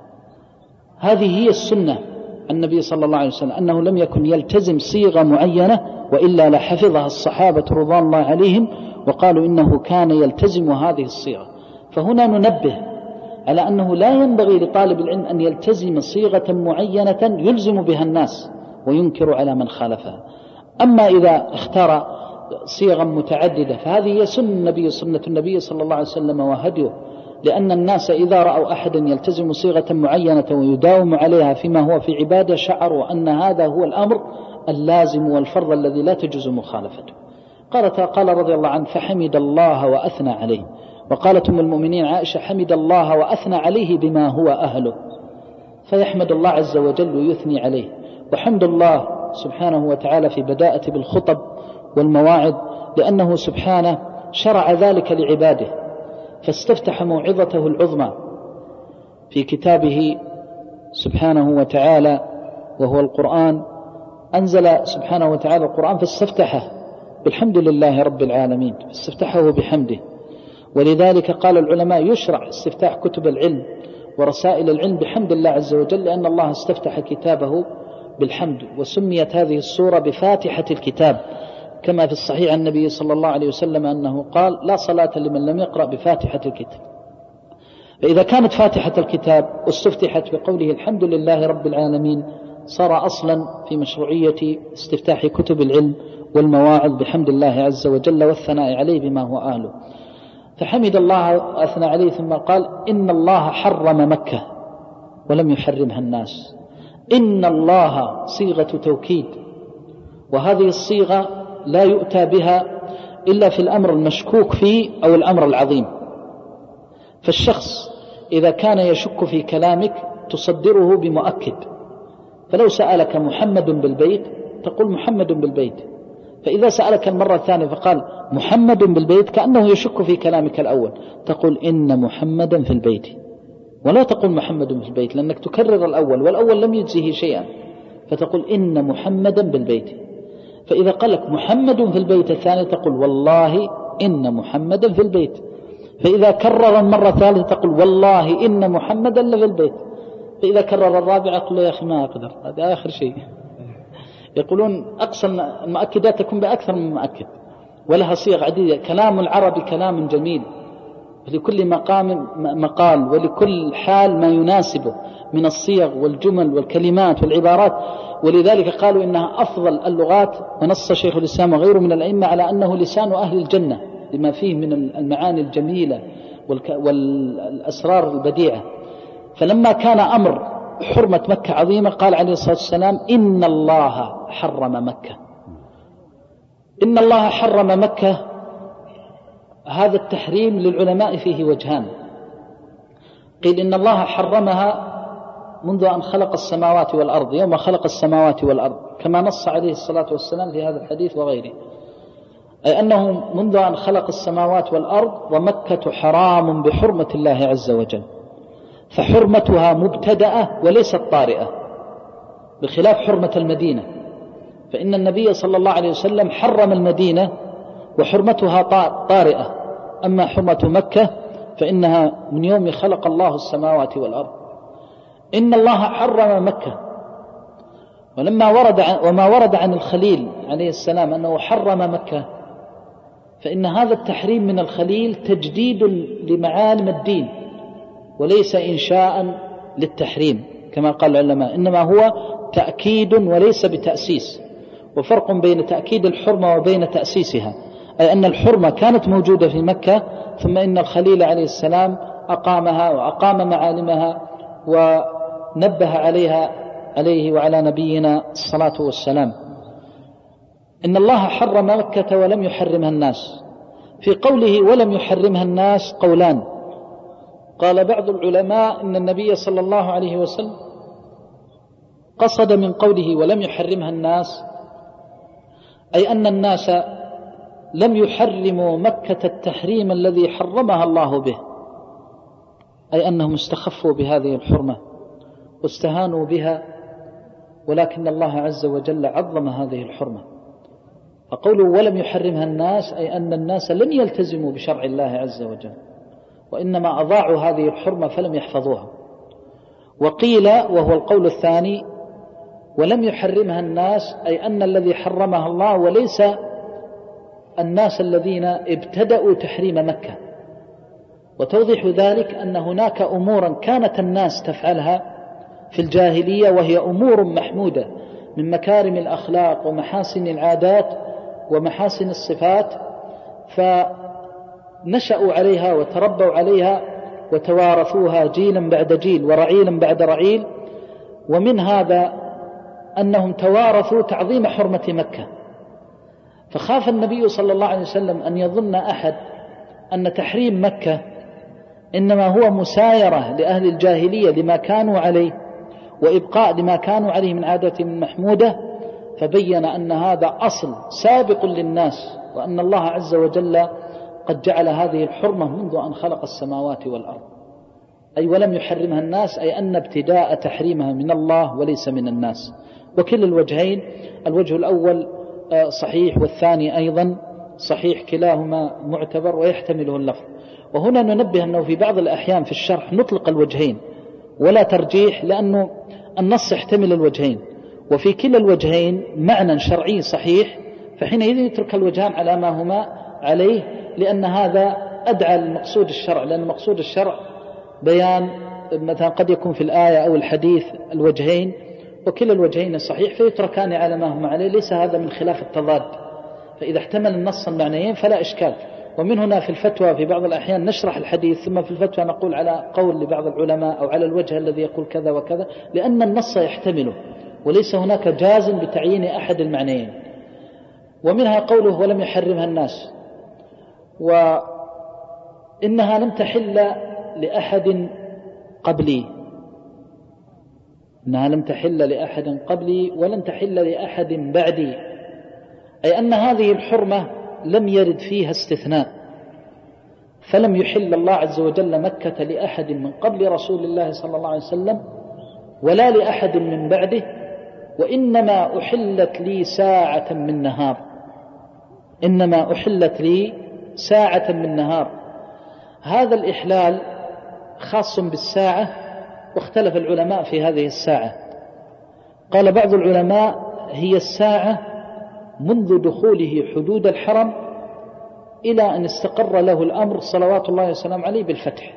هذه هي السنة النبي صلى الله عليه وسلم، أنه لم يكن يلتزم صيغة معينة، وإلا لحفظها الصحابة رضوان الله عليهم وقالوا إنه كان يلتزم هذه الصيغة. فهنا ننبه على أنه لا ينبغي لطالب العلم أن يلتزم صيغة معينة يلزم بها الناس وينكر على من خالفها. أما إذا اختار صيغا متعددة فهذه هي سنة النبي صلى الله عليه وسلم وهديه، لأن الناس إذا رأوا أحدا يلتزم صيغة معينة ويداوم عليها فيما هو في عبادة شعروا أن هذا هو الأمر اللازم والفرض الذي لا تجوز مخالفته. قال رضي الله عنه: فحمد الله وأثنى عليه. وقالت أم المؤمنين عائشة: حمد الله وأثنى عليه بما هو أهله. فيحمد الله عز وجل ويثني عليه. وحمد الله سبحانه وتعالى في بداءة بالخطب والمواعظ، لأنه سبحانه شرع ذلك لعباده، فاستفتح موعظته العظمى في كتابه سبحانه وتعالى وهو القرآن. أنزل سبحانه وتعالى القرآن فاستفتحه بالحمد لله رب العالمين، فاستفتحه بحمده. ولذلك قال العلماء يشرع استفتاح كتب العلم ورسائل العلم بحمد الله عز وجل، لأن الله استفتح كتابه بالحمد. وسميت هذه السورة بفاتحة الكتاب، كما في الصحيح عن النبي صلى الله عليه وسلم أنه قال: لا صلاة لمن لم يقرأ بفاتحة الكتاب. فإذا كانت فاتحة الكتاب واستفتحت بقوله الحمد لله رب العالمين صار أصلا في مشروعية استفتاح كتب العلم والمواعظ بحمد الله عز وجل والثناء عليه بما هو أهله. فحمد الله وأثنى عليه، ثم قال: إن الله حرم مكة ولم يحرمها الناس. إن الله صيغة توكيد، وهذه الصيغة لا يؤتى بها إلا في الأمر المشكوك فيه أو الأمر العظيم. فالشخص إذا كان يشك في كلامك تصدره بمؤكد، فلو سألك محمد بالبيت تقول محمد بالبيت، فإذا سألك المرة الثانية فقال محمد بالبيت كأنه يشك في كلامك الأول، تقول إن محمدا في البيت، ولا تقول محمد في البيت، لأنك تكرر الأول والأول لم يجزه شيئا، فتقول إن محمدا بالبيت. فإذا قال لك محمد في البيت الثاني تقول والله إن محمدا في البيت. فإذا كرر المرة الثالثة تقول والله إن محمدا لفي البيت. فإذا كرر الرابعة أقول له يا أخي ما أقدر، هذا آخر شيء. يقولون أقصى المؤكدات تكون بأكثر من مؤكد، ولها صيغ عديدة. كلام العربي كلام جميل، لكل مقام مقال، ولكل حال ما يناسبه من الصيغ والجمل والكلمات والعبارات، ولذلك قالوا إنها أفضل اللغات. ونص شيخ الإسلام وغيره من الأئمة على أنه لسان أهل الجنة لما فيه من المعاني الجميلة والأسرار البديعة. فلما كان أمر حرمة مكة عظيمة قال عليه الصلاة والسلام إن الله حرم مكة. إن الله حرم مكة، هذا التحريم للعلماء فيه وجهان. قيل إن الله حرمها منذ أن خلق السماوات والأرض، يوم خلق السماوات والأرض، كما نص عليه الصلاة والسلام في هذا الحديث وغيره، أي أنه منذ أن خلق السماوات والأرض ومكة حرام بحرمة الله عز وجل، فحرمتها مبتدأة وليست طارئة، بخلاف حرمة المدينة، فإن النبي صلى الله عليه وسلم حرم المدينة وحرمتها طارئة. أما حرمة مكة فإنها من يوم خلق الله السماوات والأرض. إن الله حرم مكة، وما ورد عن الخليل عليه السلام أنه حرم مكة، فإن هذا التحريم من الخليل تجديد لمعالم الدين وليس إنشاء للتحريم كما قال العلماء، إنما هو تأكيد وليس بتأسيس. وفرق بين تأكيد الحرمة وبين تأسيسها، أي أن الحرمة كانت موجودة في مكة، ثم إن الخليل عليه السلام أقامها وأقام معالمها ونبه عليه وعلى نبينا الصلاة والسلام. إن الله حرم مكة ولم يحرمها الناس. في قوله ولم يحرمها الناس قولان. قال بعض العلماء إن النبي صلى الله عليه وسلم قصد من قوله ولم يحرمها الناس أي أن الناس لم يحرموا مكة التحريم الذي حرمها الله به، أي أنهم استخفوا بهذه الحرمة واستهانوا بها، ولكن الله عز وجل عظم هذه الحرمة. فقوله ولم يحرمها الناس أي أن الناس لم يلتزموا بشرع الله عز وجل، وإنما أضاعوا هذه الحرمة فلم يحفظوها. وقيل وهو القول الثاني ولم يحرمها الناس أي أن الذي حرمها الله وليس الناس الذين ابتدأوا تحريم مكة. وتوضح ذلك أن هناك أمورا كانت الناس تفعلها في الجاهلية وهي أمور محمودة من مكارم الأخلاق ومحاسن العادات ومحاسن الصفات، فنشأوا عليها وتربوا عليها وتوارثوها جيلا بعد جيل ورعيلا بعد رعيل. ومن هذا أنهم توارثوا تعظيم حرمة مكة، فخاف النبي صلى الله عليه وسلم أن يظن أحد أن تحريم مكة إنما هو مسايرة لأهل الجاهلية لما كانوا عليه وإبقاء لما كانوا عليه من عادة محمودة، فبين أن هذا أصل سابق للناس، وأن الله عز وجل قد جعل هذه الحرمة منذ أن خلق السماوات والأرض. أي ولم يحرمها الناس أي أن ابتداء تحريمها من الله وليس من الناس. وكل الوجهين، الوجه الأول صحيح والثاني أيضا صحيح، كلاهما معتبر ويحتمله اللفظ. وهنا ننبه أنه في بعض الأحيان في الشرح نطلق الوجهين ولا ترجيح، لأنه النص يحتمل الوجهين، وفي كلا الوجهين معنى شرعي صحيح، فحينئذ يترك الوجهان على ما هما عليه، لأن هذا أدعى لمقصود الشرع، لأن مقصود الشرع بيان مثلا قد يكون في الآية أو الحديث الوجهين، وكلا الوجهين صحيح فيتركان على ما هما عليه، ليس هذا من خلاف التضاد. فإذا احتمل النص المعنيين فلا إشكال. ومن هنا في الفتوى في بعض الأحيان نشرح الحديث ثم في الفتوى نقول على قول لبعض العلماء أو على الوجه الذي يقول كذا وكذا، لأن النص يحتمله وليس هناك جازم بتعيين أحد المعنيين. ومنها قوله ولم يحرمها الناس، وإنها لم تحل لأحد قبلي، إنها لم تحل لأحد قبلي ولن تحل لأحد بعدي، أي أن هذه الحرمة لم يرد فيها استثناء، فلم يحل الله عز وجل مكة لأحد من قبل رسول الله صلى الله عليه وسلم ولا لأحد من بعده، وإنما أحلت لي ساعة من نهار، إنما أحلت لي ساعة من نهار. هذا الإحلال خاص بالساعة، واختلف العلماء في هذه الساعة. قال بعض العلماء هي الساعة منذ دخوله حدود الحرم إلى أن استقر له الأمر صلوات الله وسلامه عليه بالفتح،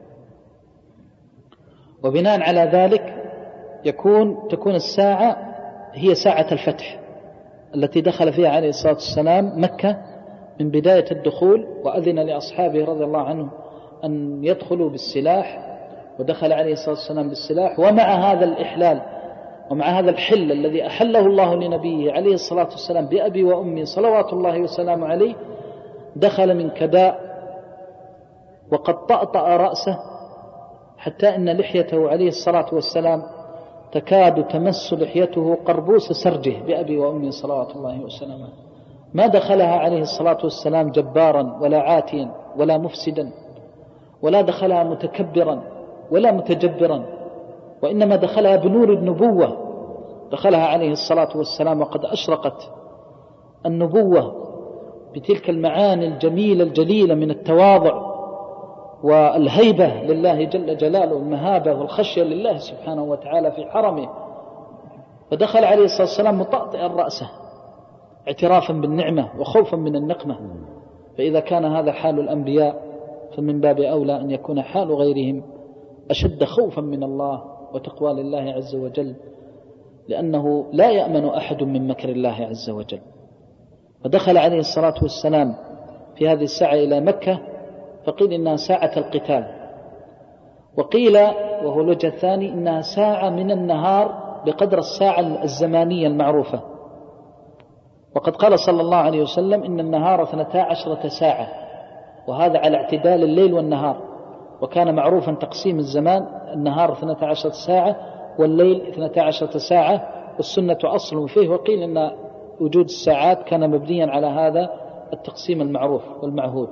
وبناء على ذلك تكون الساعة هي ساعة الفتح التي دخل فيها عليه الصلاة والسلام مكة من بداية الدخول، وأذن لأصحابه رضي الله عنه أن يدخلوا بالسلاح، ودخل عليه الصلاة والسلام بالسلاح. ومع هذا الإحلال ومع هذا الحل الذي أحله الله لنبيه عليه الصلاة والسلام بأبي وأمي صلوات الله وسلامه عليه، دخل من كداء وقد طأطأ رأسه حتى إن لحيته عليه الصلاة والسلام تكاد تمس لحيته قربوس سرجه بأبي وأمي صلوات الله وسلامه. ما دخلها عليه الصلاة والسلام جبارا ولا عاتيا ولا مفسدا، ولا دخلها متكبرا ولا متجبرا، وإنما دخلها بنور النبوة، دخلها عليه الصلاة والسلام وقد أشرقت النبوة بتلك المعاني الجميلة الجليلة من التواضع والهيبة لله جل جلاله، والمهابة والخشية لله سبحانه وتعالى في حرمه. فدخل عليه الصلاة والسلام مطأطئا رأسه اعترافا بالنعمة وخوفا من النقمة. فإذا كان هذا حال الأنبياء فمن باب أولى أن يكون حال غيرهم أشد خوفا من الله وتقوى لله عز وجل، لأنه لا يأمن أحد من مكر الله عز وجل. فدخل عليه الصلاة والسلام في هذه الساعة إلى مكة، فقيل إنها ساعة القتال، وقيل وهو الوجه الثاني إنها ساعة من النهار بقدر الساعة الزمانية المعروفة. وقد قال صلى الله عليه وسلم إن النهار 12 ساعة، وهذا على اعتدال الليل والنهار، وكان معروفا تقسيم الزمان، النهار 12 ساعة والليل 12 ساعة، والسنة أصل فيه. وقيل إن وجود الساعات كان مبنيا على هذا التقسيم المعروف والمعهود،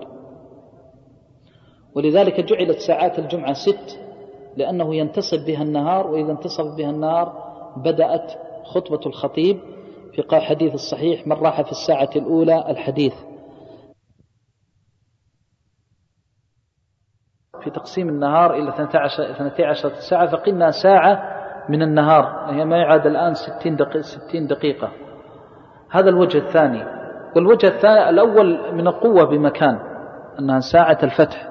ولذلك جعلت ساعات الجمعة 6 لأنه ينتصف بها النهار، وإذا انتصف بها النهار بدأت خطبة الخطيب في حديث الصحيح من راح في الساعة الأولى الحديث. في تقسيم النهار إلى 12 ساعة، فقلنا ساعة من النهار هي ما يعاد الآن 60 دقيقة. هذا الوجه الثاني. والوجه الثاني الأول من القوة بمكان أنها ساعة الفتح،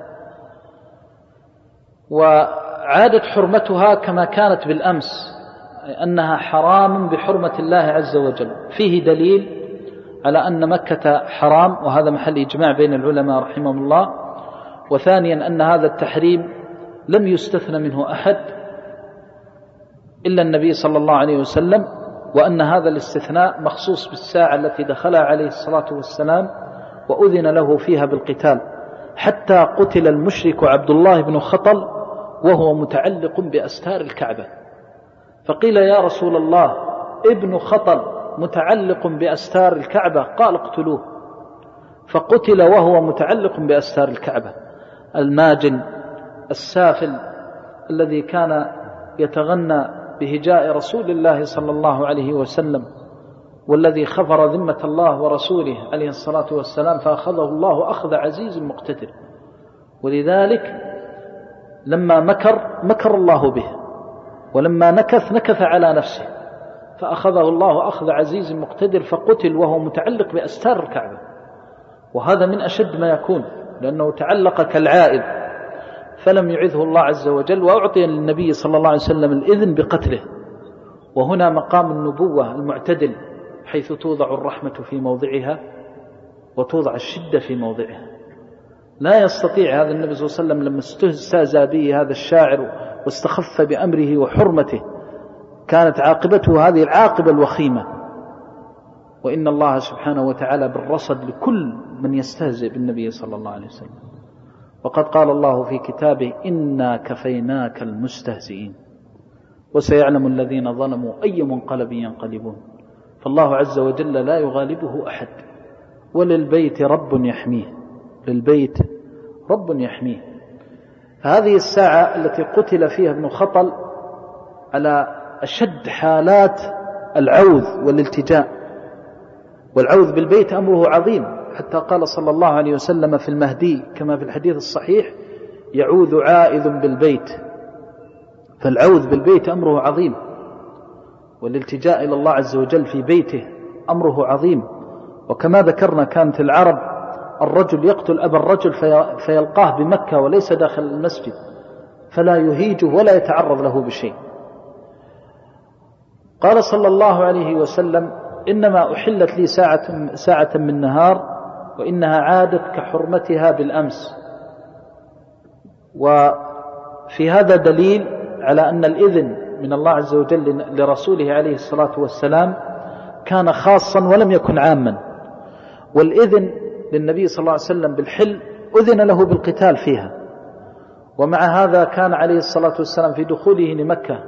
وعادت حرمتها كما كانت بالأمس، أنها حرام بحرمة الله عز وجل. فيه دليل على أن مكة حرام، وهذا محل إجماع بين العلماء رحمهم الله. وثانيا أن هذا التحريم لم يستثنى منه أحد إلا النبي صلى الله عليه وسلم، وأن هذا الاستثناء مخصوص بالساعة التي دخلها عليه الصلاة والسلام وأذن له فيها بالقتال، حتى قتل المشرك عبد الله بن خطل وهو متعلق بأستار الكعبة. فقيل يا رسول الله ابن خطل متعلق بأستار الكعبة، قال اقتلوه، فقتل وهو متعلق بأستار الكعبة. الماجن السافل الذي كان يتغنى بهجاء رسول الله صلى الله عليه وسلم، والذي خفر ذمة الله ورسوله عليه الصلاة والسلام، فأخذه الله أخذ عزيز مقتدر. ولذلك لما مكر الله به، ولما نكث على نفسه، فأخذه الله أخذ عزيز مقتدر، فقتل وهو متعلق بأستار الكعبة. وهذا من أشد ما يكون، لأنه تعلق كالعائد، فلم يعذه الله عز وجل، وأعطي للنبي صلى الله عليه وسلم الإذن بقتله. وهنا مقام النبوة المعتدل، حيث توضع الرحمة في موضعها وتوضع الشدة في موضعها. لا يستطيع هذا النبي صلى الله عليه وسلم لما استهزأ به هذا الشاعر واستخف بأمره وحرمته، كانت عاقبته هذه العاقبة الوخيمة. وإن الله سبحانه وتعالى بالرصد لكل من يستهزئ بالنبي صلى الله عليه وسلم. وقد قال الله في كتابه إنا كفيناك المستهزئين وسيعلم الذين ظلموا أي منقلب ينقلبون. فالله عز وجل لا يغالبه أحد، وللبيت رب يحميه، للبيت رب يحميه. فهذه الساعة التي قتل فيها ابن خطل على أشد حالات العوذ والالتجاء، والعوذ بالبيت أمره عظيم، حتى قال صلى الله عليه وسلم في المهدي كما في الحديث الصحيح: يعوذ عائذ بالبيت. فالعوذ بالبيت أمره عظيم، والالتجاء إلى الله عز وجل في بيته أمره عظيم. وكما ذكرنا كانت العرب الرجل يقتل أبا الرجل فيلقاه بمكة وليس داخل المسجد، فلا يهيجه ولا يتعرض له بشيء. قال صلى الله عليه وسلم: إنما أحلت لي ساعة من نهار وإنها عادت كحرمتها بالأمس. وفي هذا دليل على أن الإذن من الله عز وجل لرسوله عليه الصلاة والسلام كان خاصا ولم يكن عاما. والإذن للنبي صلى الله عليه وسلم بالحل أذن له بالقتال فيها، ومع هذا كان عليه الصلاة والسلام في دخوله لمكة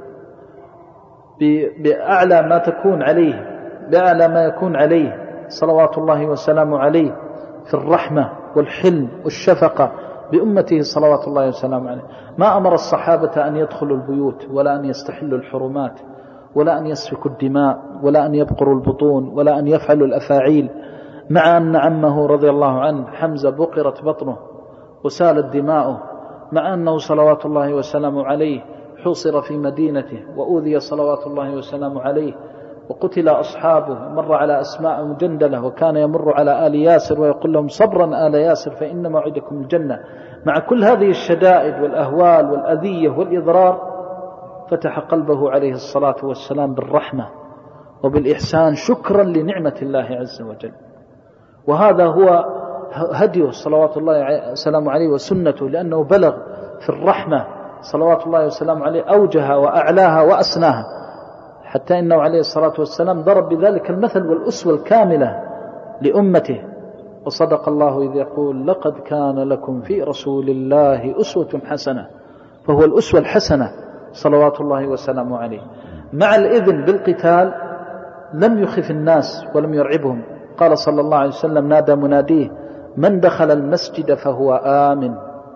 بأعلى ما يكون عليه صلوات الله وسلامه عليه في الرحمة والحلم والشفقة بأمته صلوات الله وسلامه عليه. ما أمر الصحابة أن يدخلوا البيوت، ولا أن يستحلوا الحرمات، ولا أن يسفكوا الدماء، ولا أن يبقروا البطون، ولا أن يفعلوا الأفاعيل، مع أن عمه رضي الله عنه حمزة بقرت بطنه وسالت دماؤه، مع أنه صلوات الله وسلامه عليه حوصر في مدينته وأوذي صلوات الله وسلامه عليه وقتل أصحابه. مر على أسماء مجندلة وكان يمر على آل ياسر ويقول لهم: صبرا آل ياسر فإن موعدكم الجنة. مع كل هذه الشدائد والأهوال والأذية والإضرار فتح قلبه عليه الصلاة والسلام بالرحمة وبالإحسان شكرا لنعمة الله عز وجل. وهذا هو هديه صلوات الله وسلامه عليه وسنته، لأنه بلغ في الرحمة صلوات الله وسلامه عليه أوجها وأعلاها وأسناها، حتى إنه عليه الصلاة والسلام ضرب بذلك المثل والأسوة الكاملة لأمته. وصدق الله إذ يقول: لقد كان لكم في رسول الله أسوة حسنة. فهو الأسوة الحسنة صلوات الله وسلامه عليه. مع الإذن بالقتال لم يخف الناس ولم يرعبهم. قال صلى الله عليه وسلم: نادى مناديه: من دخل المسجد فهو آمن،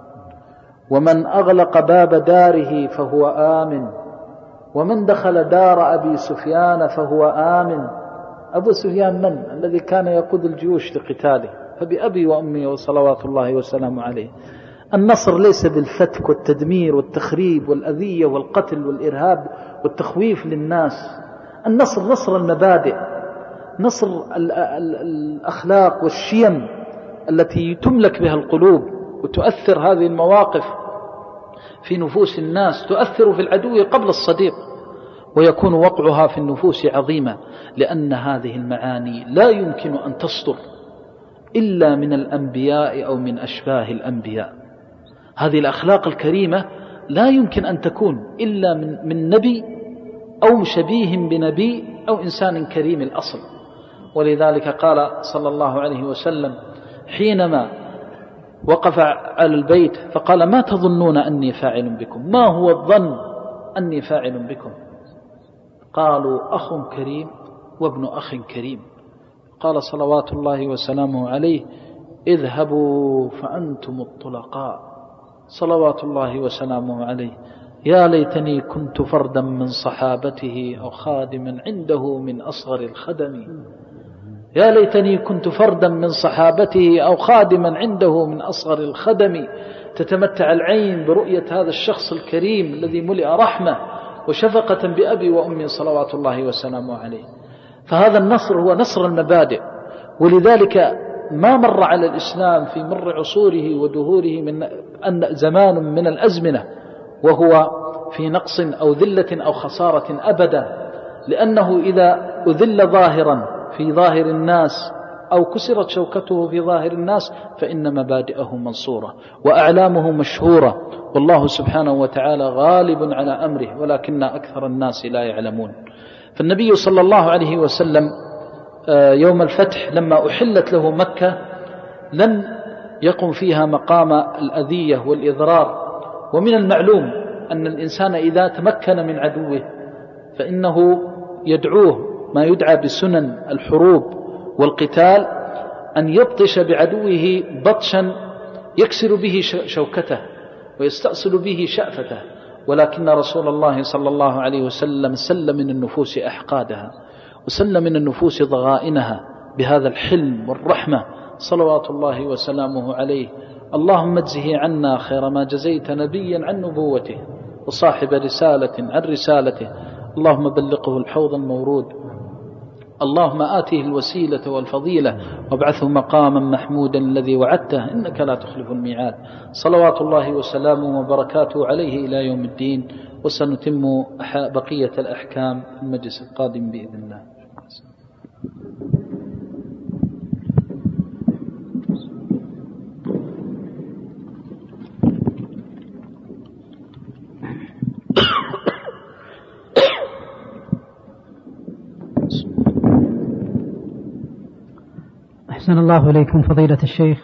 ومن أغلق باب داره فهو آمن، ومن دخل دار أبي سفيان فهو آمن. أبو سفيان من؟ الذي كان يقود الجيوش لقتاله. فبأبي وأمي وصلوات الله وسلامه عليه. النصر ليس بالفتك والتدمير والتخريب والأذية والقتل والإرهاب والتخويف للناس. النصر نصر المبادئ، نصر الأخلاق والشيم التي تملك بها القلوب، وتؤثر هذه المواقف في نفوس الناس، تؤثر في العدو قبل الصديق، ويكون وقعها في النفوس عظيمة، لأن هذه المعاني لا يمكن أن تصدر إلا من الأنبياء أو من أشباه الأنبياء. هذه الأخلاق الكريمة لا يمكن أن تكون إلا من نبي أو شبيه بنبي أو إنسان كريم الأصل. ولذلك قال صلى الله عليه وسلم حينما وقف على البيت فقال: ما تظنون أني فاعل بكم؟ ما هو الظن أني فاعل بكم؟ قالوا: أخ كريم وابن أخ كريم. قال صلوات الله وسلامه عليه: اذهبوا فأنتم الطلقاء. صلوات الله وسلامه عليه: يا ليتني كنت فردا من صحابته أو خادما عنده من أصغر الخدم. يا ليتني كنت فردا من صحابته أو خادما عنده من أصغر الخدم. تتمتع العين برؤية هذا الشخص الكريم الذي ملئ رحمة وشفقة بأبي وأمي صلوات الله وسلامه عليه. فهذا النصر هو نصر المبادئ. ولذلك ما مر على الإسلام في مر عصوره ودهوره من زمان من الأزمنة وهو في نقص أو ذلة أو خسارة أبدا، لأنه إذا أذل ظاهرا في ظاهر الناس أو كسرت شوكته في ظاهر الناس فإن مبادئه منصورة وأعلامه مشهورة، والله سبحانه وتعالى غالب على أمره ولكن أكثر الناس لا يعلمون. فالنبي صلى الله عليه وسلم يوم الفتح لما أحلت له مكة لم يقوم فيها مقام الأذية والإضرار. ومن المعلوم أن الإنسان إذا تمكن من عدوه فإنه يدعوه ما يدعى بسنن الحروب والقتال، أن يبطش بعدوه بطشا يكسر به شوكته ويستأصل به شأفته. ولكن رسول الله صلى الله عليه وسلم سل من النفوس أحقادها وسل من النفوس ضغائنها بهذا الحلم والرحمة صلوات الله وسلامه عليه. اللهم اجزه عنا خير ما جزيت نبيا عن نبوته وصاحب رسالة عن رسالته. اللهم بلغه الحوض المورود. اللهم آته الوسيلة والفضيلة وابعثه مقاما محمودا الذي وعدته إنك لا تخلف الميعاد. صلوات الله وسلامه وبركاته عليه إلى يوم الدين. وسنتم بقية الأحكام في المجلس القادم بإذن الله. أحسن الله إليكم فضيلة الشيخ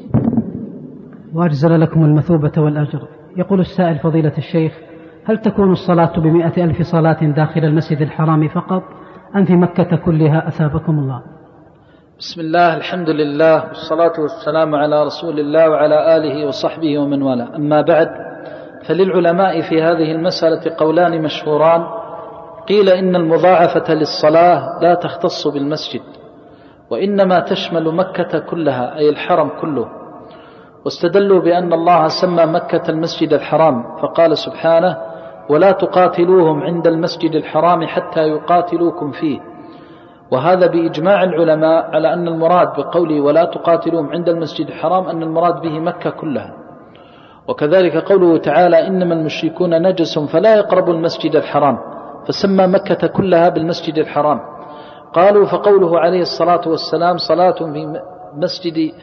وأجزل لكم المثوبة والأجر. يقول السائل فضيلة الشيخ: هل تكون الصلاة ب100,000 صلاة داخل المسجد الحرام فقط أم في مكة كلها أثابكم الله؟ بسم الله، الحمد لله، والصلاة والسلام على رسول الله وعلى آله وصحبه ومن والاه. أما بعد، فللعلماء في هذه المسألة قولان مشهوران. قيل إن المضاعفة للصلاة لا تختص بالمسجد وإنما تشمل مكة كلها أي الحرم كله، واستدلوا بأن الله سمى مكة المسجد الحرام فقال سبحانه: ولا تقاتلوهم عند المسجد الحرام حتى يقاتلوكم فيه. وهذا بإجماع العلماء على أن المراد بقوله ولا تقاتلوهم عند المسجد الحرام أن المراد به مكة كلها. وكذلك قوله تعالى: إنما المشركون نجس فلا يقربوا المسجد الحرام، فسمى مكة كلها بالمسجد الحرام. قالوا فقوله عليه الصلاة والسلام: صلاة في مسجد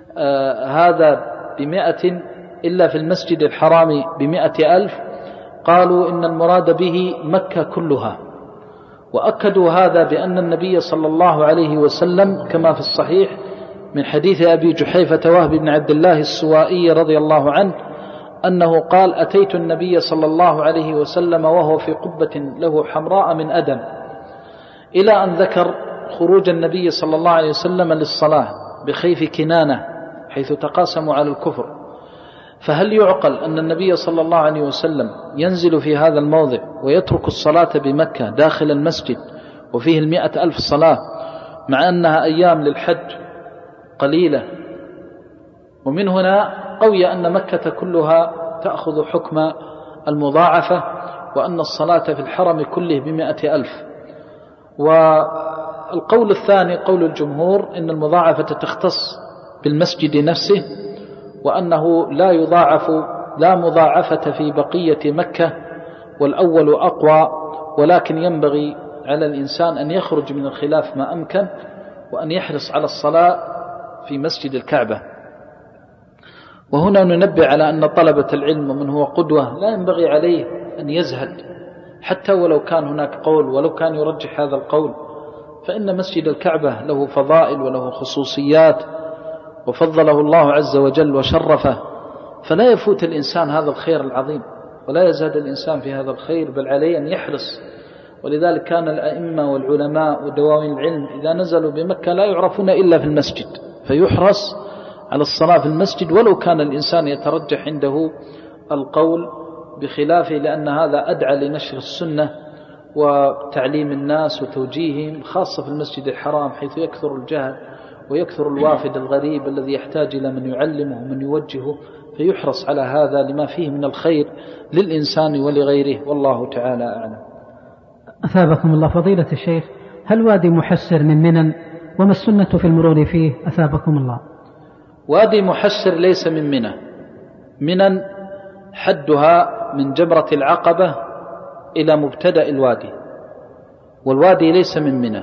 هذا ب100 إلا في المسجد الحرام ب100,000. قالوا إن المراد به مكة كلها. وأكدوا هذا بأن النبي صلى الله عليه وسلم كما في الصحيح من حديث أبي جحيفة وهب بن عبد الله السوائي رضي الله عنه أنه قال: أتيت النبي صلى الله عليه وسلم وهو في قبة له حمراء من أدم، إلى أن ذكر خروج النبي صلى الله عليه وسلم للصلاة بخيف كنانة حيث تقاسموا على الكفر. فهل يعقل أن النبي صلى الله عليه وسلم ينزل في هذا الموضع ويترك الصلاة بمكة داخل المسجد وفيه 100,000 صلاة مع أنها أيام للحج قليلة؟ ومن هنا قوي أن مكة كلها تأخذ حكم المضاعفة وأن الصلاة في الحرم كله ب100,000. والقول الثاني قول الجمهور إن المضاعفة تختص بالمسجد نفسه وأنه لا مضاعفة في بقية مكة، والأول أقوى، ولكن ينبغي على الإنسان أن يخرج من الخلاف ما أمكن وأن يحرص على الصلاة في مسجد الكعبة. وهنا ننبه على أن طلبة العلم ومن هو قدوة لا ينبغي عليه أن يزهد حتى ولو كان هناك قول ولو كان يرجح هذا القول، فإن مسجد الكعبة له فضائل وله خصوصيات وفضله الله عز وجل وشرفه، فلا يفوت الإنسان هذا الخير العظيم ولا يزهد الإنسان في هذا الخير، بل عليه أن يحرص. ولذلك كان الأئمة والعلماء ودواوين العلم إذا نزلوا بمكة لا يعرفون إلا في المسجد، فيحرص على الصلاة في المسجد ولو كان الإنسان يترجح عنده القول بخلافه، لأن هذا أدعى لنشر السنة وتعليم الناس وتوجيههم، خاصة في المسجد الحرام حيث يكثر الجهل ويكثر الوافد الغريب الذي يحتاج إلى من يعلمه ومن يوجهه، فيحرص على هذا لما فيه من الخير للإنسان ولغيره، والله تعالى أعلم. أثابكم الله فضيلة الشيخ، هل وادي محسر من منن؟ وما السنة في المرور فيه أثابكم الله؟ وادي محسر ليس من منى. منن حدها من جمرة العقبة إلى مبتدأ الوادي، والوادي ليس من منى،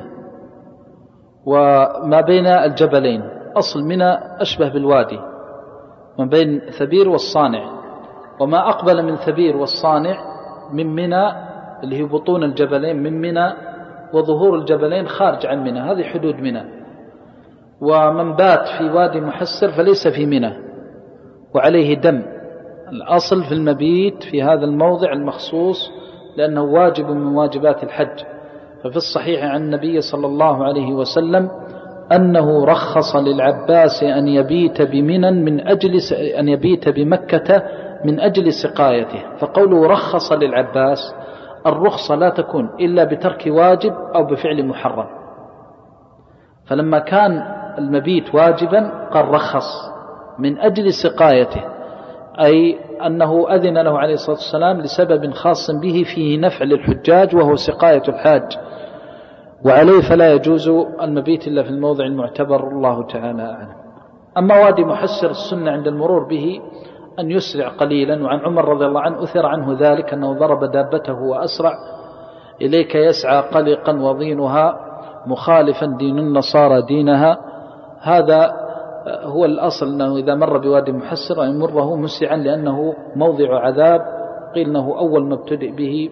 وما بين الجبلين. أصل منى أشبه بالوادي ما بين ثبير والصانع، وما أقبل من ثبير والصانع من منى اللي هي بطون الجبلين من منى، وظهور الجبلين خارج عن منى، هذه حدود منى. ومن بات في وادي محسر فليس في منى وعليه دم. الأصل في المبيت في هذا الموضع المخصوص لأنه واجب من واجبات الحج. ففي الصحيح عن النبي صلى الله عليه وسلم أنه رخص للعباس أن يبيت بمنى أن يبيت بمكة من أجل سقايته. فقوله رخص للعباس، الرخصة لا تكون إلا بترك واجب أو بفعل محرم. فلما كان المبيت واجبا قال رخص من أجل سقايته، أي أنه أذن له عليه الصلاة والسلام لسبب خاص به فيه نفع للحجاج وهو سقاية الحاج، وعليه فلا يجوز المبيت إلا في الموضع المعتبر. الله تعالى أعلم. أما وادي محسر السنة عند المرور به أن يسرع قليلا. وعن عمر رضي الله عنه أثر عنه ذلك أنه ضرب دابته وأسرع إليك يسعى قلقا وضينها مخالفا دين النصارى دينها. هذا هو الأصل، أنه إذا مر بوادي محسر يمره مسرعا لأنه موضع عذاب. قيل أنه أول ما ابتدئ به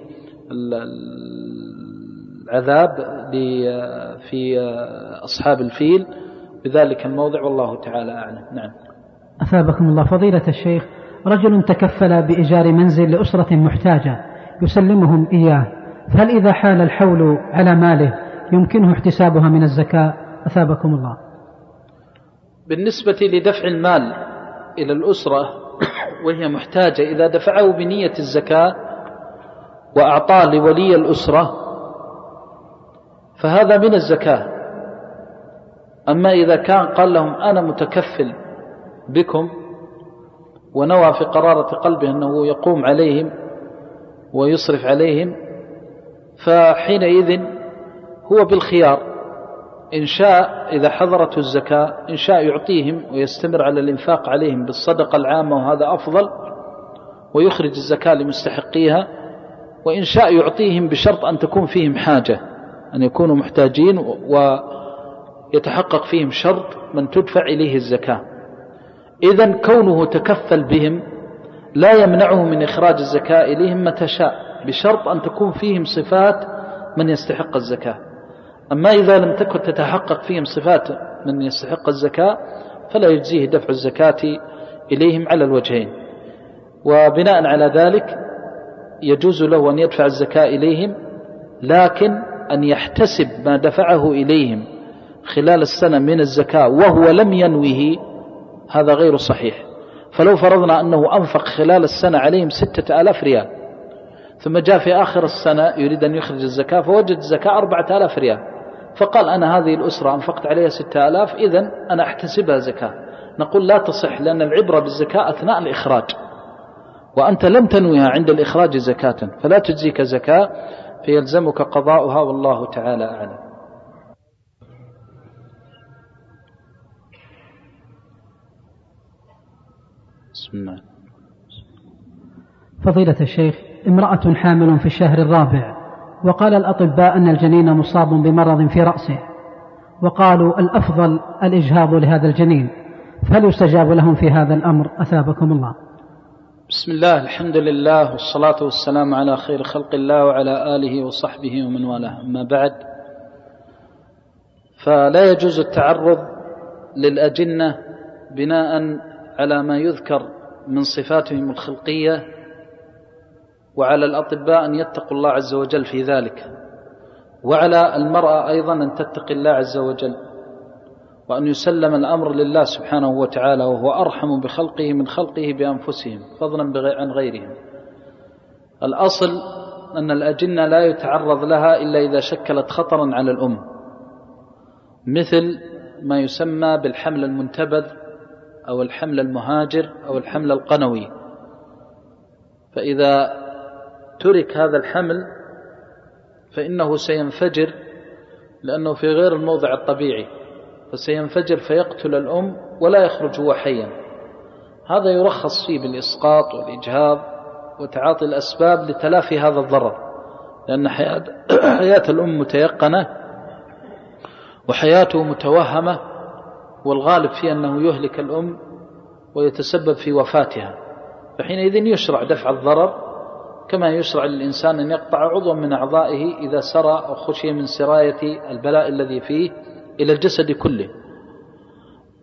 العذاب في أصحاب الفيل بذلك الموضع، والله تعالى أعلم. نعم. أثابكم الله. فضيلة الشيخ، رجل تكفل بإيجار منزل لأسرة محتاجة يسلمهم إياه، فهل إذا حال الحول على ماله يمكنه احتسابها من الزكاة؟ أثابكم الله. بالنسبة لدفع المال إلى الأسرة وهي محتاجة، إذا دفعه بنية الزكاة وأعطاه لولي الأسرة فهذا من الزكاة. أما إذا كان قال لهم أنا متكفل بكم ونوى في قرارة قلبه أنه يقوم عليهم ويصرف عليهم، فحينئذ هو بالخيار. إن شاء إذا حضرته الزكاة إن شاء يعطيهم ويستمر على الإنفاق عليهم بالصدقة العامة، وهذا أفضل، ويخرج الزكاة لمستحقيها. وإن شاء يعطيهم بشرط أن تكون فيهم حاجة، أن يكونوا محتاجين ويتحقق فيهم شرط من تدفع إليه الزكاة. إذن كونه تكفل بهم لا يمنعه من إخراج الزكاة إليهم متى شاء، بشرط أن تكون فيهم صفات من يستحق الزكاة. أما إذا لم تكن تتحقق فيهم صفات من يستحق الزكاة فلا يجزيه دفع الزكاة إليهم على الوجهين. وبناء على ذلك يجوز له أن يدفع الزكاة إليهم، لكن أن يحتسب ما دفعه إليهم خلال السنة من الزكاة وهو لم ينوه، هذا غير صحيح. فلو فرضنا أنه أنفق خلال السنة عليهم 6000 ريال، ثم جاء في آخر السنة يريد أن يخرج الزكاة فوجد الزكاة 4000 ريال، فقال أنا هذه الأسرة أنفقت عليها 6000، إذن أنا أحتسبها زكاة. نقول لا تصح، لأن العبرة بالزكاة أثناء الإخراج، وأنت لم تنويها عند الإخراج زكاة فلا تجزيك زكاة، فيلزمك قضاؤها، والله تعالى أعلم. بسم الله. فضيلة الشيخ، امرأة حامل في الشهر الرابع، وقال الأطباء أن الجنين مصاب بمرض في رأسه، وقالوا الأفضل الإجهاض لهذا الجنين، فهل يستجاب لهم في هذا الأمر؟ أثابكم الله. بسم الله، الحمد لله، والصلاة والسلام على خير خلق الله وعلى آله وصحبه ومن والاه. أما بعد، فلا يجوز التعرض للأجنة بناء على ما يذكر من صفاتهم الخلقية، وعلى الأطباء أن يتقوا الله عز وجل في ذلك، وعلى المرأة أيضا أن تتقي الله عز وجل، وأن يسلم الأمر لله سبحانه وتعالى، وهو أرحم بخلقه من خلقه بأنفسهم فضلا عن غيرهم. الأصل أن الأجنة لا يتعرض لها إلا إذا شكلت خطرا على الأم، مثل ما يسمى بالحمل المنتبذ أو الحمل المهاجر أو الحمل القنوي. فإذا ترك هذا الحمل فإنه سينفجر، لأنه في غير الموضع الطبيعي، فسينفجر فيقتل الأم ولا يخرج هو حيا. هذا يرخص فيه بالإسقاط والإجهاض وتعاطي الأسباب لتلافي هذا الضرر، لأن حياة الأم متيقنة وحياته متوهمة، والغالب فيه أنه يهلك الأم ويتسبب في وفاتها. فحينئذ يشرع دفع الضرر، كما يشرع للإنسان أن يقطع عضوا من أعضائه إذا سرى أو خشي من سراية البلاء الذي فيه إلى الجسد كله.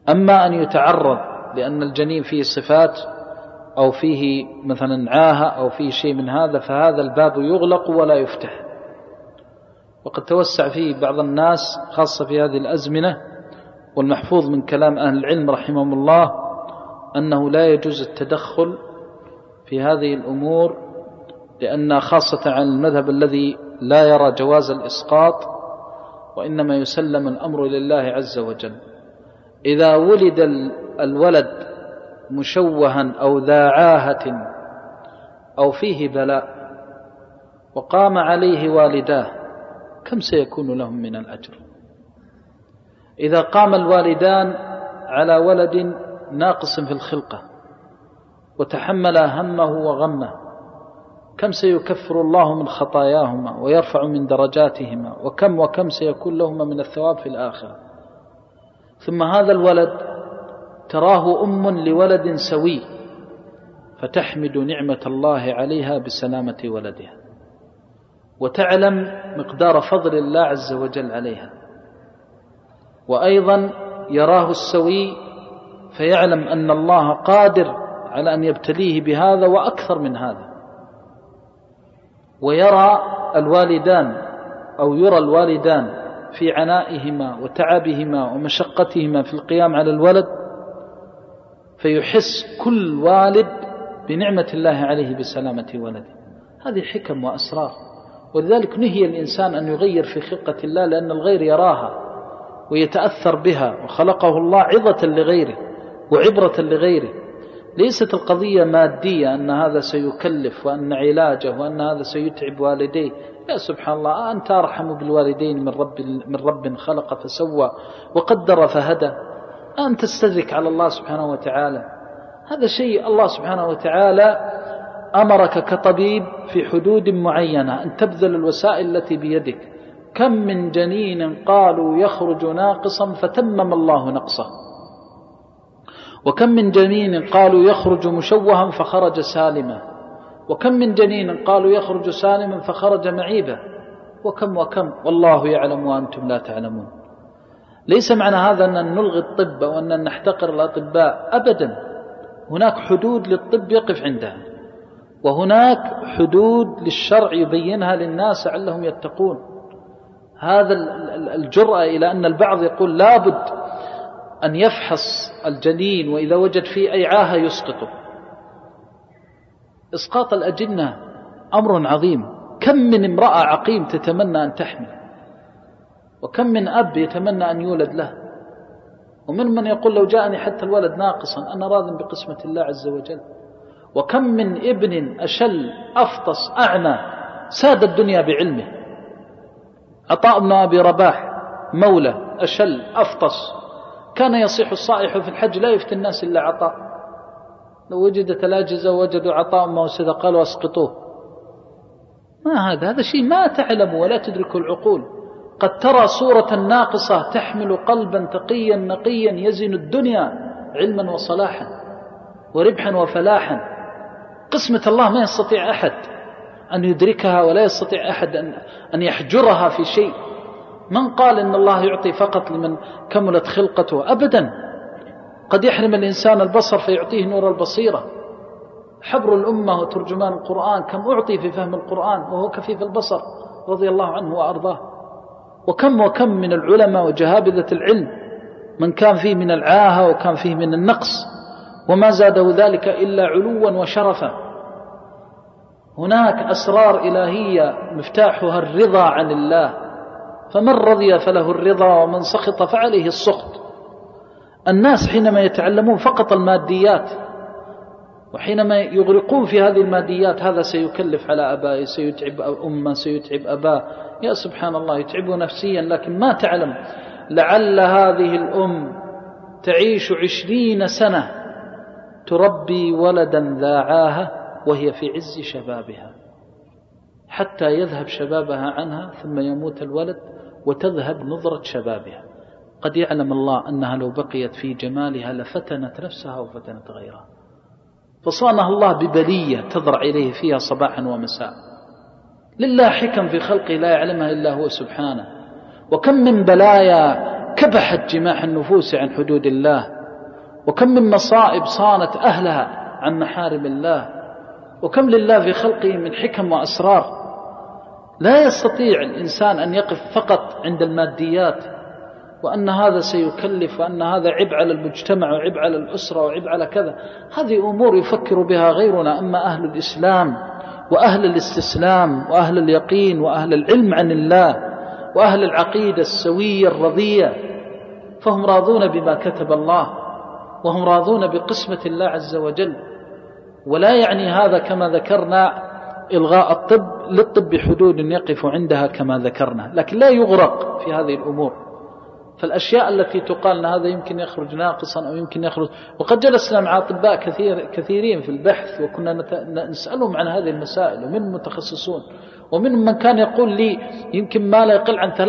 أما أن يتعرض لأن الجنين فيه صفات أو فيه مثلا عاهة أو فيه شيء من هذا، فهذا الباب يغلق ولا يفتح. وقد توسع فيه بعض الناس خاصة في هذه الأزمنة، والمحفوظ من كلام أهل العلم رحمهم الله أنه لا يجوز التدخل في هذه الأمور، لأن خاصة عن المذهب الذي لا يرى جواز الإسقاط، وإنما يسلم الأمر لله عز وجل. إذا ولد الولد مشوها أو ذا عاهة أو فيه بلاء وقام عليه والداه، كم سيكون لهم من الأجر؟ إذا قام الوالدان على ولد ناقص في الخلقة وتحمل همه وغمه، كم سيكفر الله من خطاياهما ويرفع من درجاتهما، وكم سيكون لهما من الثواب في الآخرة. ثم هذا الولد تراه أم لولد سوي فتحمد نعمة الله عليها بسلامة ولدها، وتعلم مقدار فضل الله عز وجل عليها. وأيضا يراه السوي فيعلم أن الله قادر على أن يبتليه بهذا وأكثر من هذا. ويرى الوالدان أو يرى الوالدان في عنائهما وتعبهما ومشقتهما في القيام على الولد، فيحس كل والد بنعمة الله عليه بسلامة ولده. هذه حكم وأسرار، ولذلك نهي الإنسان أن يغير في خلقة الله، لأن الغير يراها ويتأثر بها، وخلقه الله عظة لغيره وعبرة لغيره. ليست القضية مادية أن هذا سيكلف وأن علاجه وأن هذا سيتعب والديه. يا سبحان الله، أنت أرحم بالوالدين من رب خلق فسوى وقدر فهدى. أن تستدرك على الله سبحانه وتعالى، هذا شيء الله سبحانه وتعالى أمرك كطبيب في حدود معينة أن تبذل الوسائل التي بيدك. كم من جنين قالوا يخرج ناقصا فتمم الله نقصه، وكم من جنين قالوا يخرج مشوها فخرج سالما، وكم من جنين قالوا يخرج سالما فخرج معيبا، وكم والله يعلم وأنتم لا تعلمون. ليس معنى هذا أن نلغي الطب وأن نحتقر الأطباء أبدا. هناك حدود للطب يقف عندها، وهناك حدود للشرع يبينها للناس لعلهم يتقون. هذا الجرأة إلى أن البعض يقول لابد أن يفحص الجنين وإذا وجد فيه أي عاهة يسقطه. إسقاط الأجنة أمر عظيم. كم من امرأة عقيم تتمنى أن تحمل، وكم من أب يتمنى أن يولد له، ومن يقول لو جاءني حتى الولد ناقصا أنا راض بقسمة الله عز وجل. وكم من ابن أشل أفطس أعمى ساد الدنيا بعلمه. عطاء بن أبي رباح مولى أشل أفطس، كان يصيح الصائح في الحج لا يفتي الناس إلا عطاء. لو وجدت الأجهزة ووجدوا عطاء ما وسد قالوا أسقطوه. ما هذا شيء ما تعلم ولا تدرك العقول. قد ترى صورة ناقصة تحمل قلبا تقيا نقيا يزن الدنيا علما وصلاحا وربحا وفلاحا. قسمة الله ما يستطيع أحد أن يدركها، ولا يستطيع أحد أن يحجرها في شيء. من قال إن الله يعطي فقط لمن كملت خلقته؟ أبدا. قد يحرم الإنسان البصر فيعطيه نور البصيرة. حبر الأمة وترجمان القرآن كم أعطي في فهم القرآن وهو كفيف البصر رضي الله عنه وأرضاه. وكم من العلماء وجهابذة العلم من كان فيه من العاهة وكان فيه من النقص، وما زاده ذلك إلا علوا وشرفا. هناك أسرار إلهية مفتاحها الرضا عن الله، فمن رضي فله الرضا ومن سخط فعليه السخط. الناس حينما يتعلمون فقط الماديات وحينما يغرقون في هذه الماديات، هذا سيكلف على أبائه، سيتعب أمه، سيتعب أباه. يا سبحان الله، يتعبه نفسيا، لكن ما تعلم لعل هذه الأم تعيش 20 سنة تربي ولدا ذا عاهة وهي في عز شبابها، حتى يذهب شبابها عنها ثم يموت الولد وتذهب نظرة شبابها. قد يعلم الله أنها لو بقيت في جمالها لفتنت نفسها وفتنت غيرها، فصانها الله ببلية تضرع إليه فيها صباحا ومساء. لله حكم في خلقه لا يعلمها إلا هو سبحانه. وكم من بلايا كبحت جماح النفوس عن حدود الله، وكم من مصائب صانت أهلها عن محارم الله، وكم لله في خلقه من حكم وأسرار. لا يستطيع الإنسان أن يقف فقط عند الماديات، وأن هذا سيكلف، وأن هذا عبء على المجتمع وعبء على الأسرة وعبء على كذا. هذه أمور يفكر بها غيرنا. أما أهل الإسلام وأهل الاستسلام وأهل اليقين وأهل العلم عن الله وأهل العقيدة السوية الرضية، فهم راضون بما كتب الله، وهم راضون بقسمة الله عز وجل. ولا يعني هذا كما ذكرنا إلغاء الطب، للطب حدود يقف عندها كما ذكرنا، لكن لا يغرق في هذه الأمور. فالأشياء التي تقال هذا يمكن يخرج ناقصا أو يمكن يخرج، وقد جلسنا مع أطباء كثيرين في البحث وكنا نسألهم عن هذه المسائل، ومن متخصصون ومن من كان يقول لي يمكن ما لا يقل عن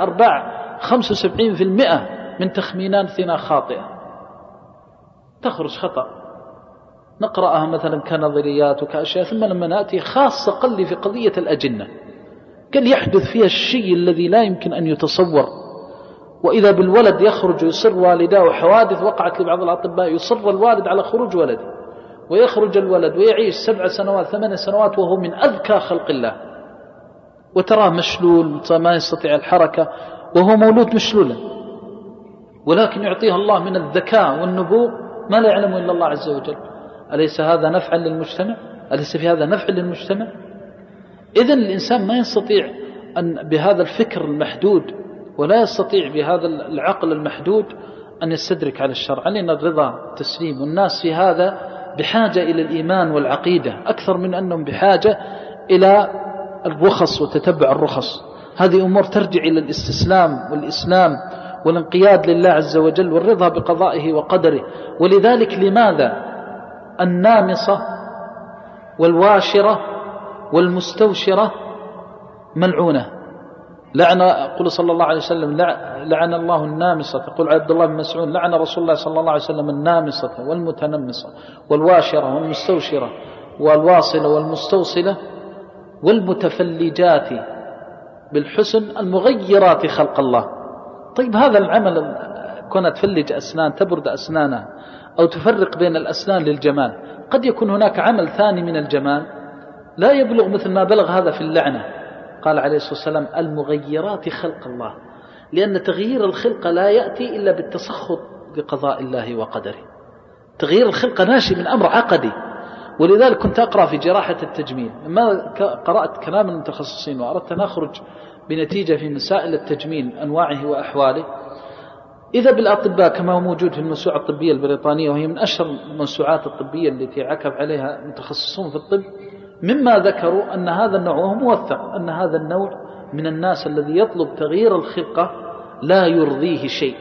75% من تخميناتنا خاطئة، تخرج خطأ، نقرأها مثلا كنظريات وكأشياء، ثم لما نأتي خاصة قل لي في قضية الأجنة، قال يحدث فيها الشيء الذي لا يمكن أن يتصور. وإذا بالولد يخرج يصر والداه، وحوادث وقعت لبعض الأطباء يصر الوالد على خروج ولده، ويخرج الولد ويعيش 7 سنوات 8 سنوات وهو من أذكى خلق الله، وتراه مشلول ما يستطيع الحركة وهو مولود مشلولا، ولكن يعطيه الله من الذكاء والنبوغ ما لا يعلمه إلا الله عز وجل. أليس هذا نفعا للمجتمع؟ أليس في هذا نفع للمجتمع؟ إذن الإنسان ما يستطيع أن بهذا الفكر المحدود، ولا يستطيع بهذا العقل المحدود أن يستدرك على الشرع. علينا الرضا التسليم، والناس في هذا بحاجة إلى الإيمان والعقيدة أكثر من أنهم بحاجة إلى الرخص وتتبع الرخص. هذه أمور ترجع إلى الاستسلام والإسلام والانقياد لله عز وجل والرضا بقضائه وقدره. ولذلك لماذا النامصة والواشرة والمستوشرة ملعونة؟ قل صلى الله عليه وسلم لعن الله النامصة، يقول عبد الله بن مسعود لعن رسول الله صلى الله عليه وسلم النامصة والمتنمصة والواشرة والمستوشرة والواصلة والمستوصلة والمتفلجات بالحسن المغيرات خلق الله. طيب هذا العمل كونها تفلج أسنان، تبرد أسنانها، أو تفرق بين الأسنان للجمال، قد يكون هناك عمل ثاني من الجمال لا يبلغ مثل ما بلغ هذا في اللعنة. قال عليه الصلاة والسلام المغيرات خلق الله، لأن تغيير الخلقة لا يأتي إلا بالتسخط بقضاء الله وقدره. تغيير الخلقة ناشئ من أمر عقدي. ولذلك كنت أقرأ في جراحة التجميل، لما قرأت كلام المتخصصين وأردت أن أخرج بنتيجة في مسائل التجميل أنواعه وأحواله، إذا بالأطباء كما هو موجود في الموسوعة الطبية البريطانية، وهي من أشهر الموسوعات الطبية التي عكف عليها متخصصون في الطب، مما ذكروا أن هذا النوع، وهو موثق أن هذا النوع من الناس الذي يطلب تغيير الخلقة لا يرضيه شيء،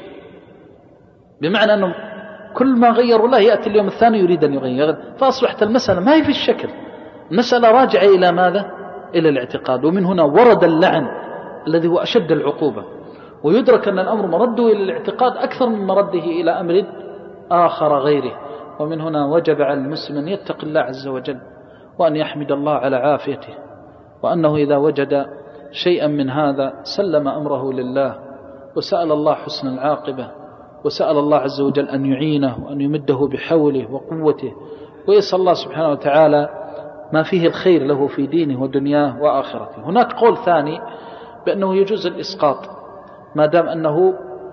بمعنى أنه كل ما غيروا له يأتي اليوم الثاني يريد أن يغير، فأصبحت المسألة ما هي في الشكل، المسألة راجعة إلى ماذا؟ إلى الاعتقاد. ومن هنا ورد اللعن الذي هو أشد العقوبة، ويدرك أن الأمر مرده إلى الاعتقاد أكثر من مرده إلى أمر آخر غيره. ومن هنا وجب على المسلم أن يتقي الله عز وجل، وأن يحمد الله على عافيته، وأنه إذا وجد شيئا من هذا سلم أمره لله، وسأل الله حسن العاقبة، وسأل الله عز وجل أن يعينه وأن يمده بحوله وقوته، ويسأل الله سبحانه وتعالى ما فيه الخير له في دينه ودنياه وآخرته. هناك قول ثاني بأنه يجوز الإسقاط ما دام أنه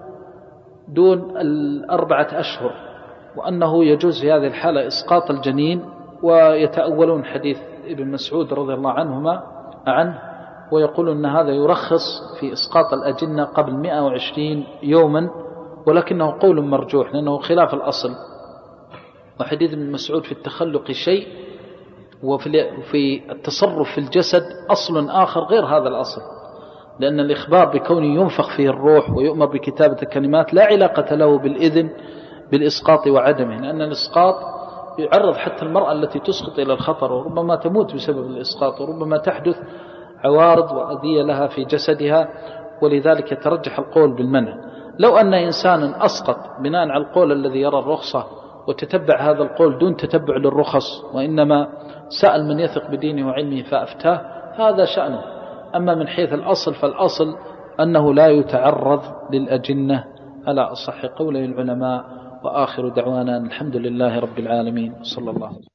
دون 4 أشهر، وأنه يجوز في هذه الحالة إسقاط الجنين، ويتأولون حديث ابن مسعود رضي الله عنه ويقولون أن هذا يرخص في إسقاط الأجنة قبل 120 يوما، ولكنه قول مرجوح لأنه خلاف الأصل. وحديث ابن مسعود في التخلق شيء، وفي التصرف في الجسد أصل آخر غير هذا الأصل، لأن الإخبار بكونه ينفخ فيه الروح ويؤمر بكتابة الكلمات لا علاقة له بالإذن بالإسقاط وعدمه، لأن الإسقاط يعرض حتى المرأة التي تسقط إلى الخطر، وربما تموت بسبب الإسقاط، وربما تحدث عوارض وأذية لها في جسدها، ولذلك يترجح القول بالمنع. لو أن إنسانا أسقط بناء على القول الذي يرى الرخصة وتتبع هذا القول دون تتبع للرخص، وإنما سأل من يثق بدينه وعلمه فأفتاه، هذا شأنه. أما من حيث الأصل فالأصل أنه لا يتعرض للأجنة على أصح قول العلماء، وآخر دعوانا الحمد لله رب العالمين. صلى الله عليه وسلم.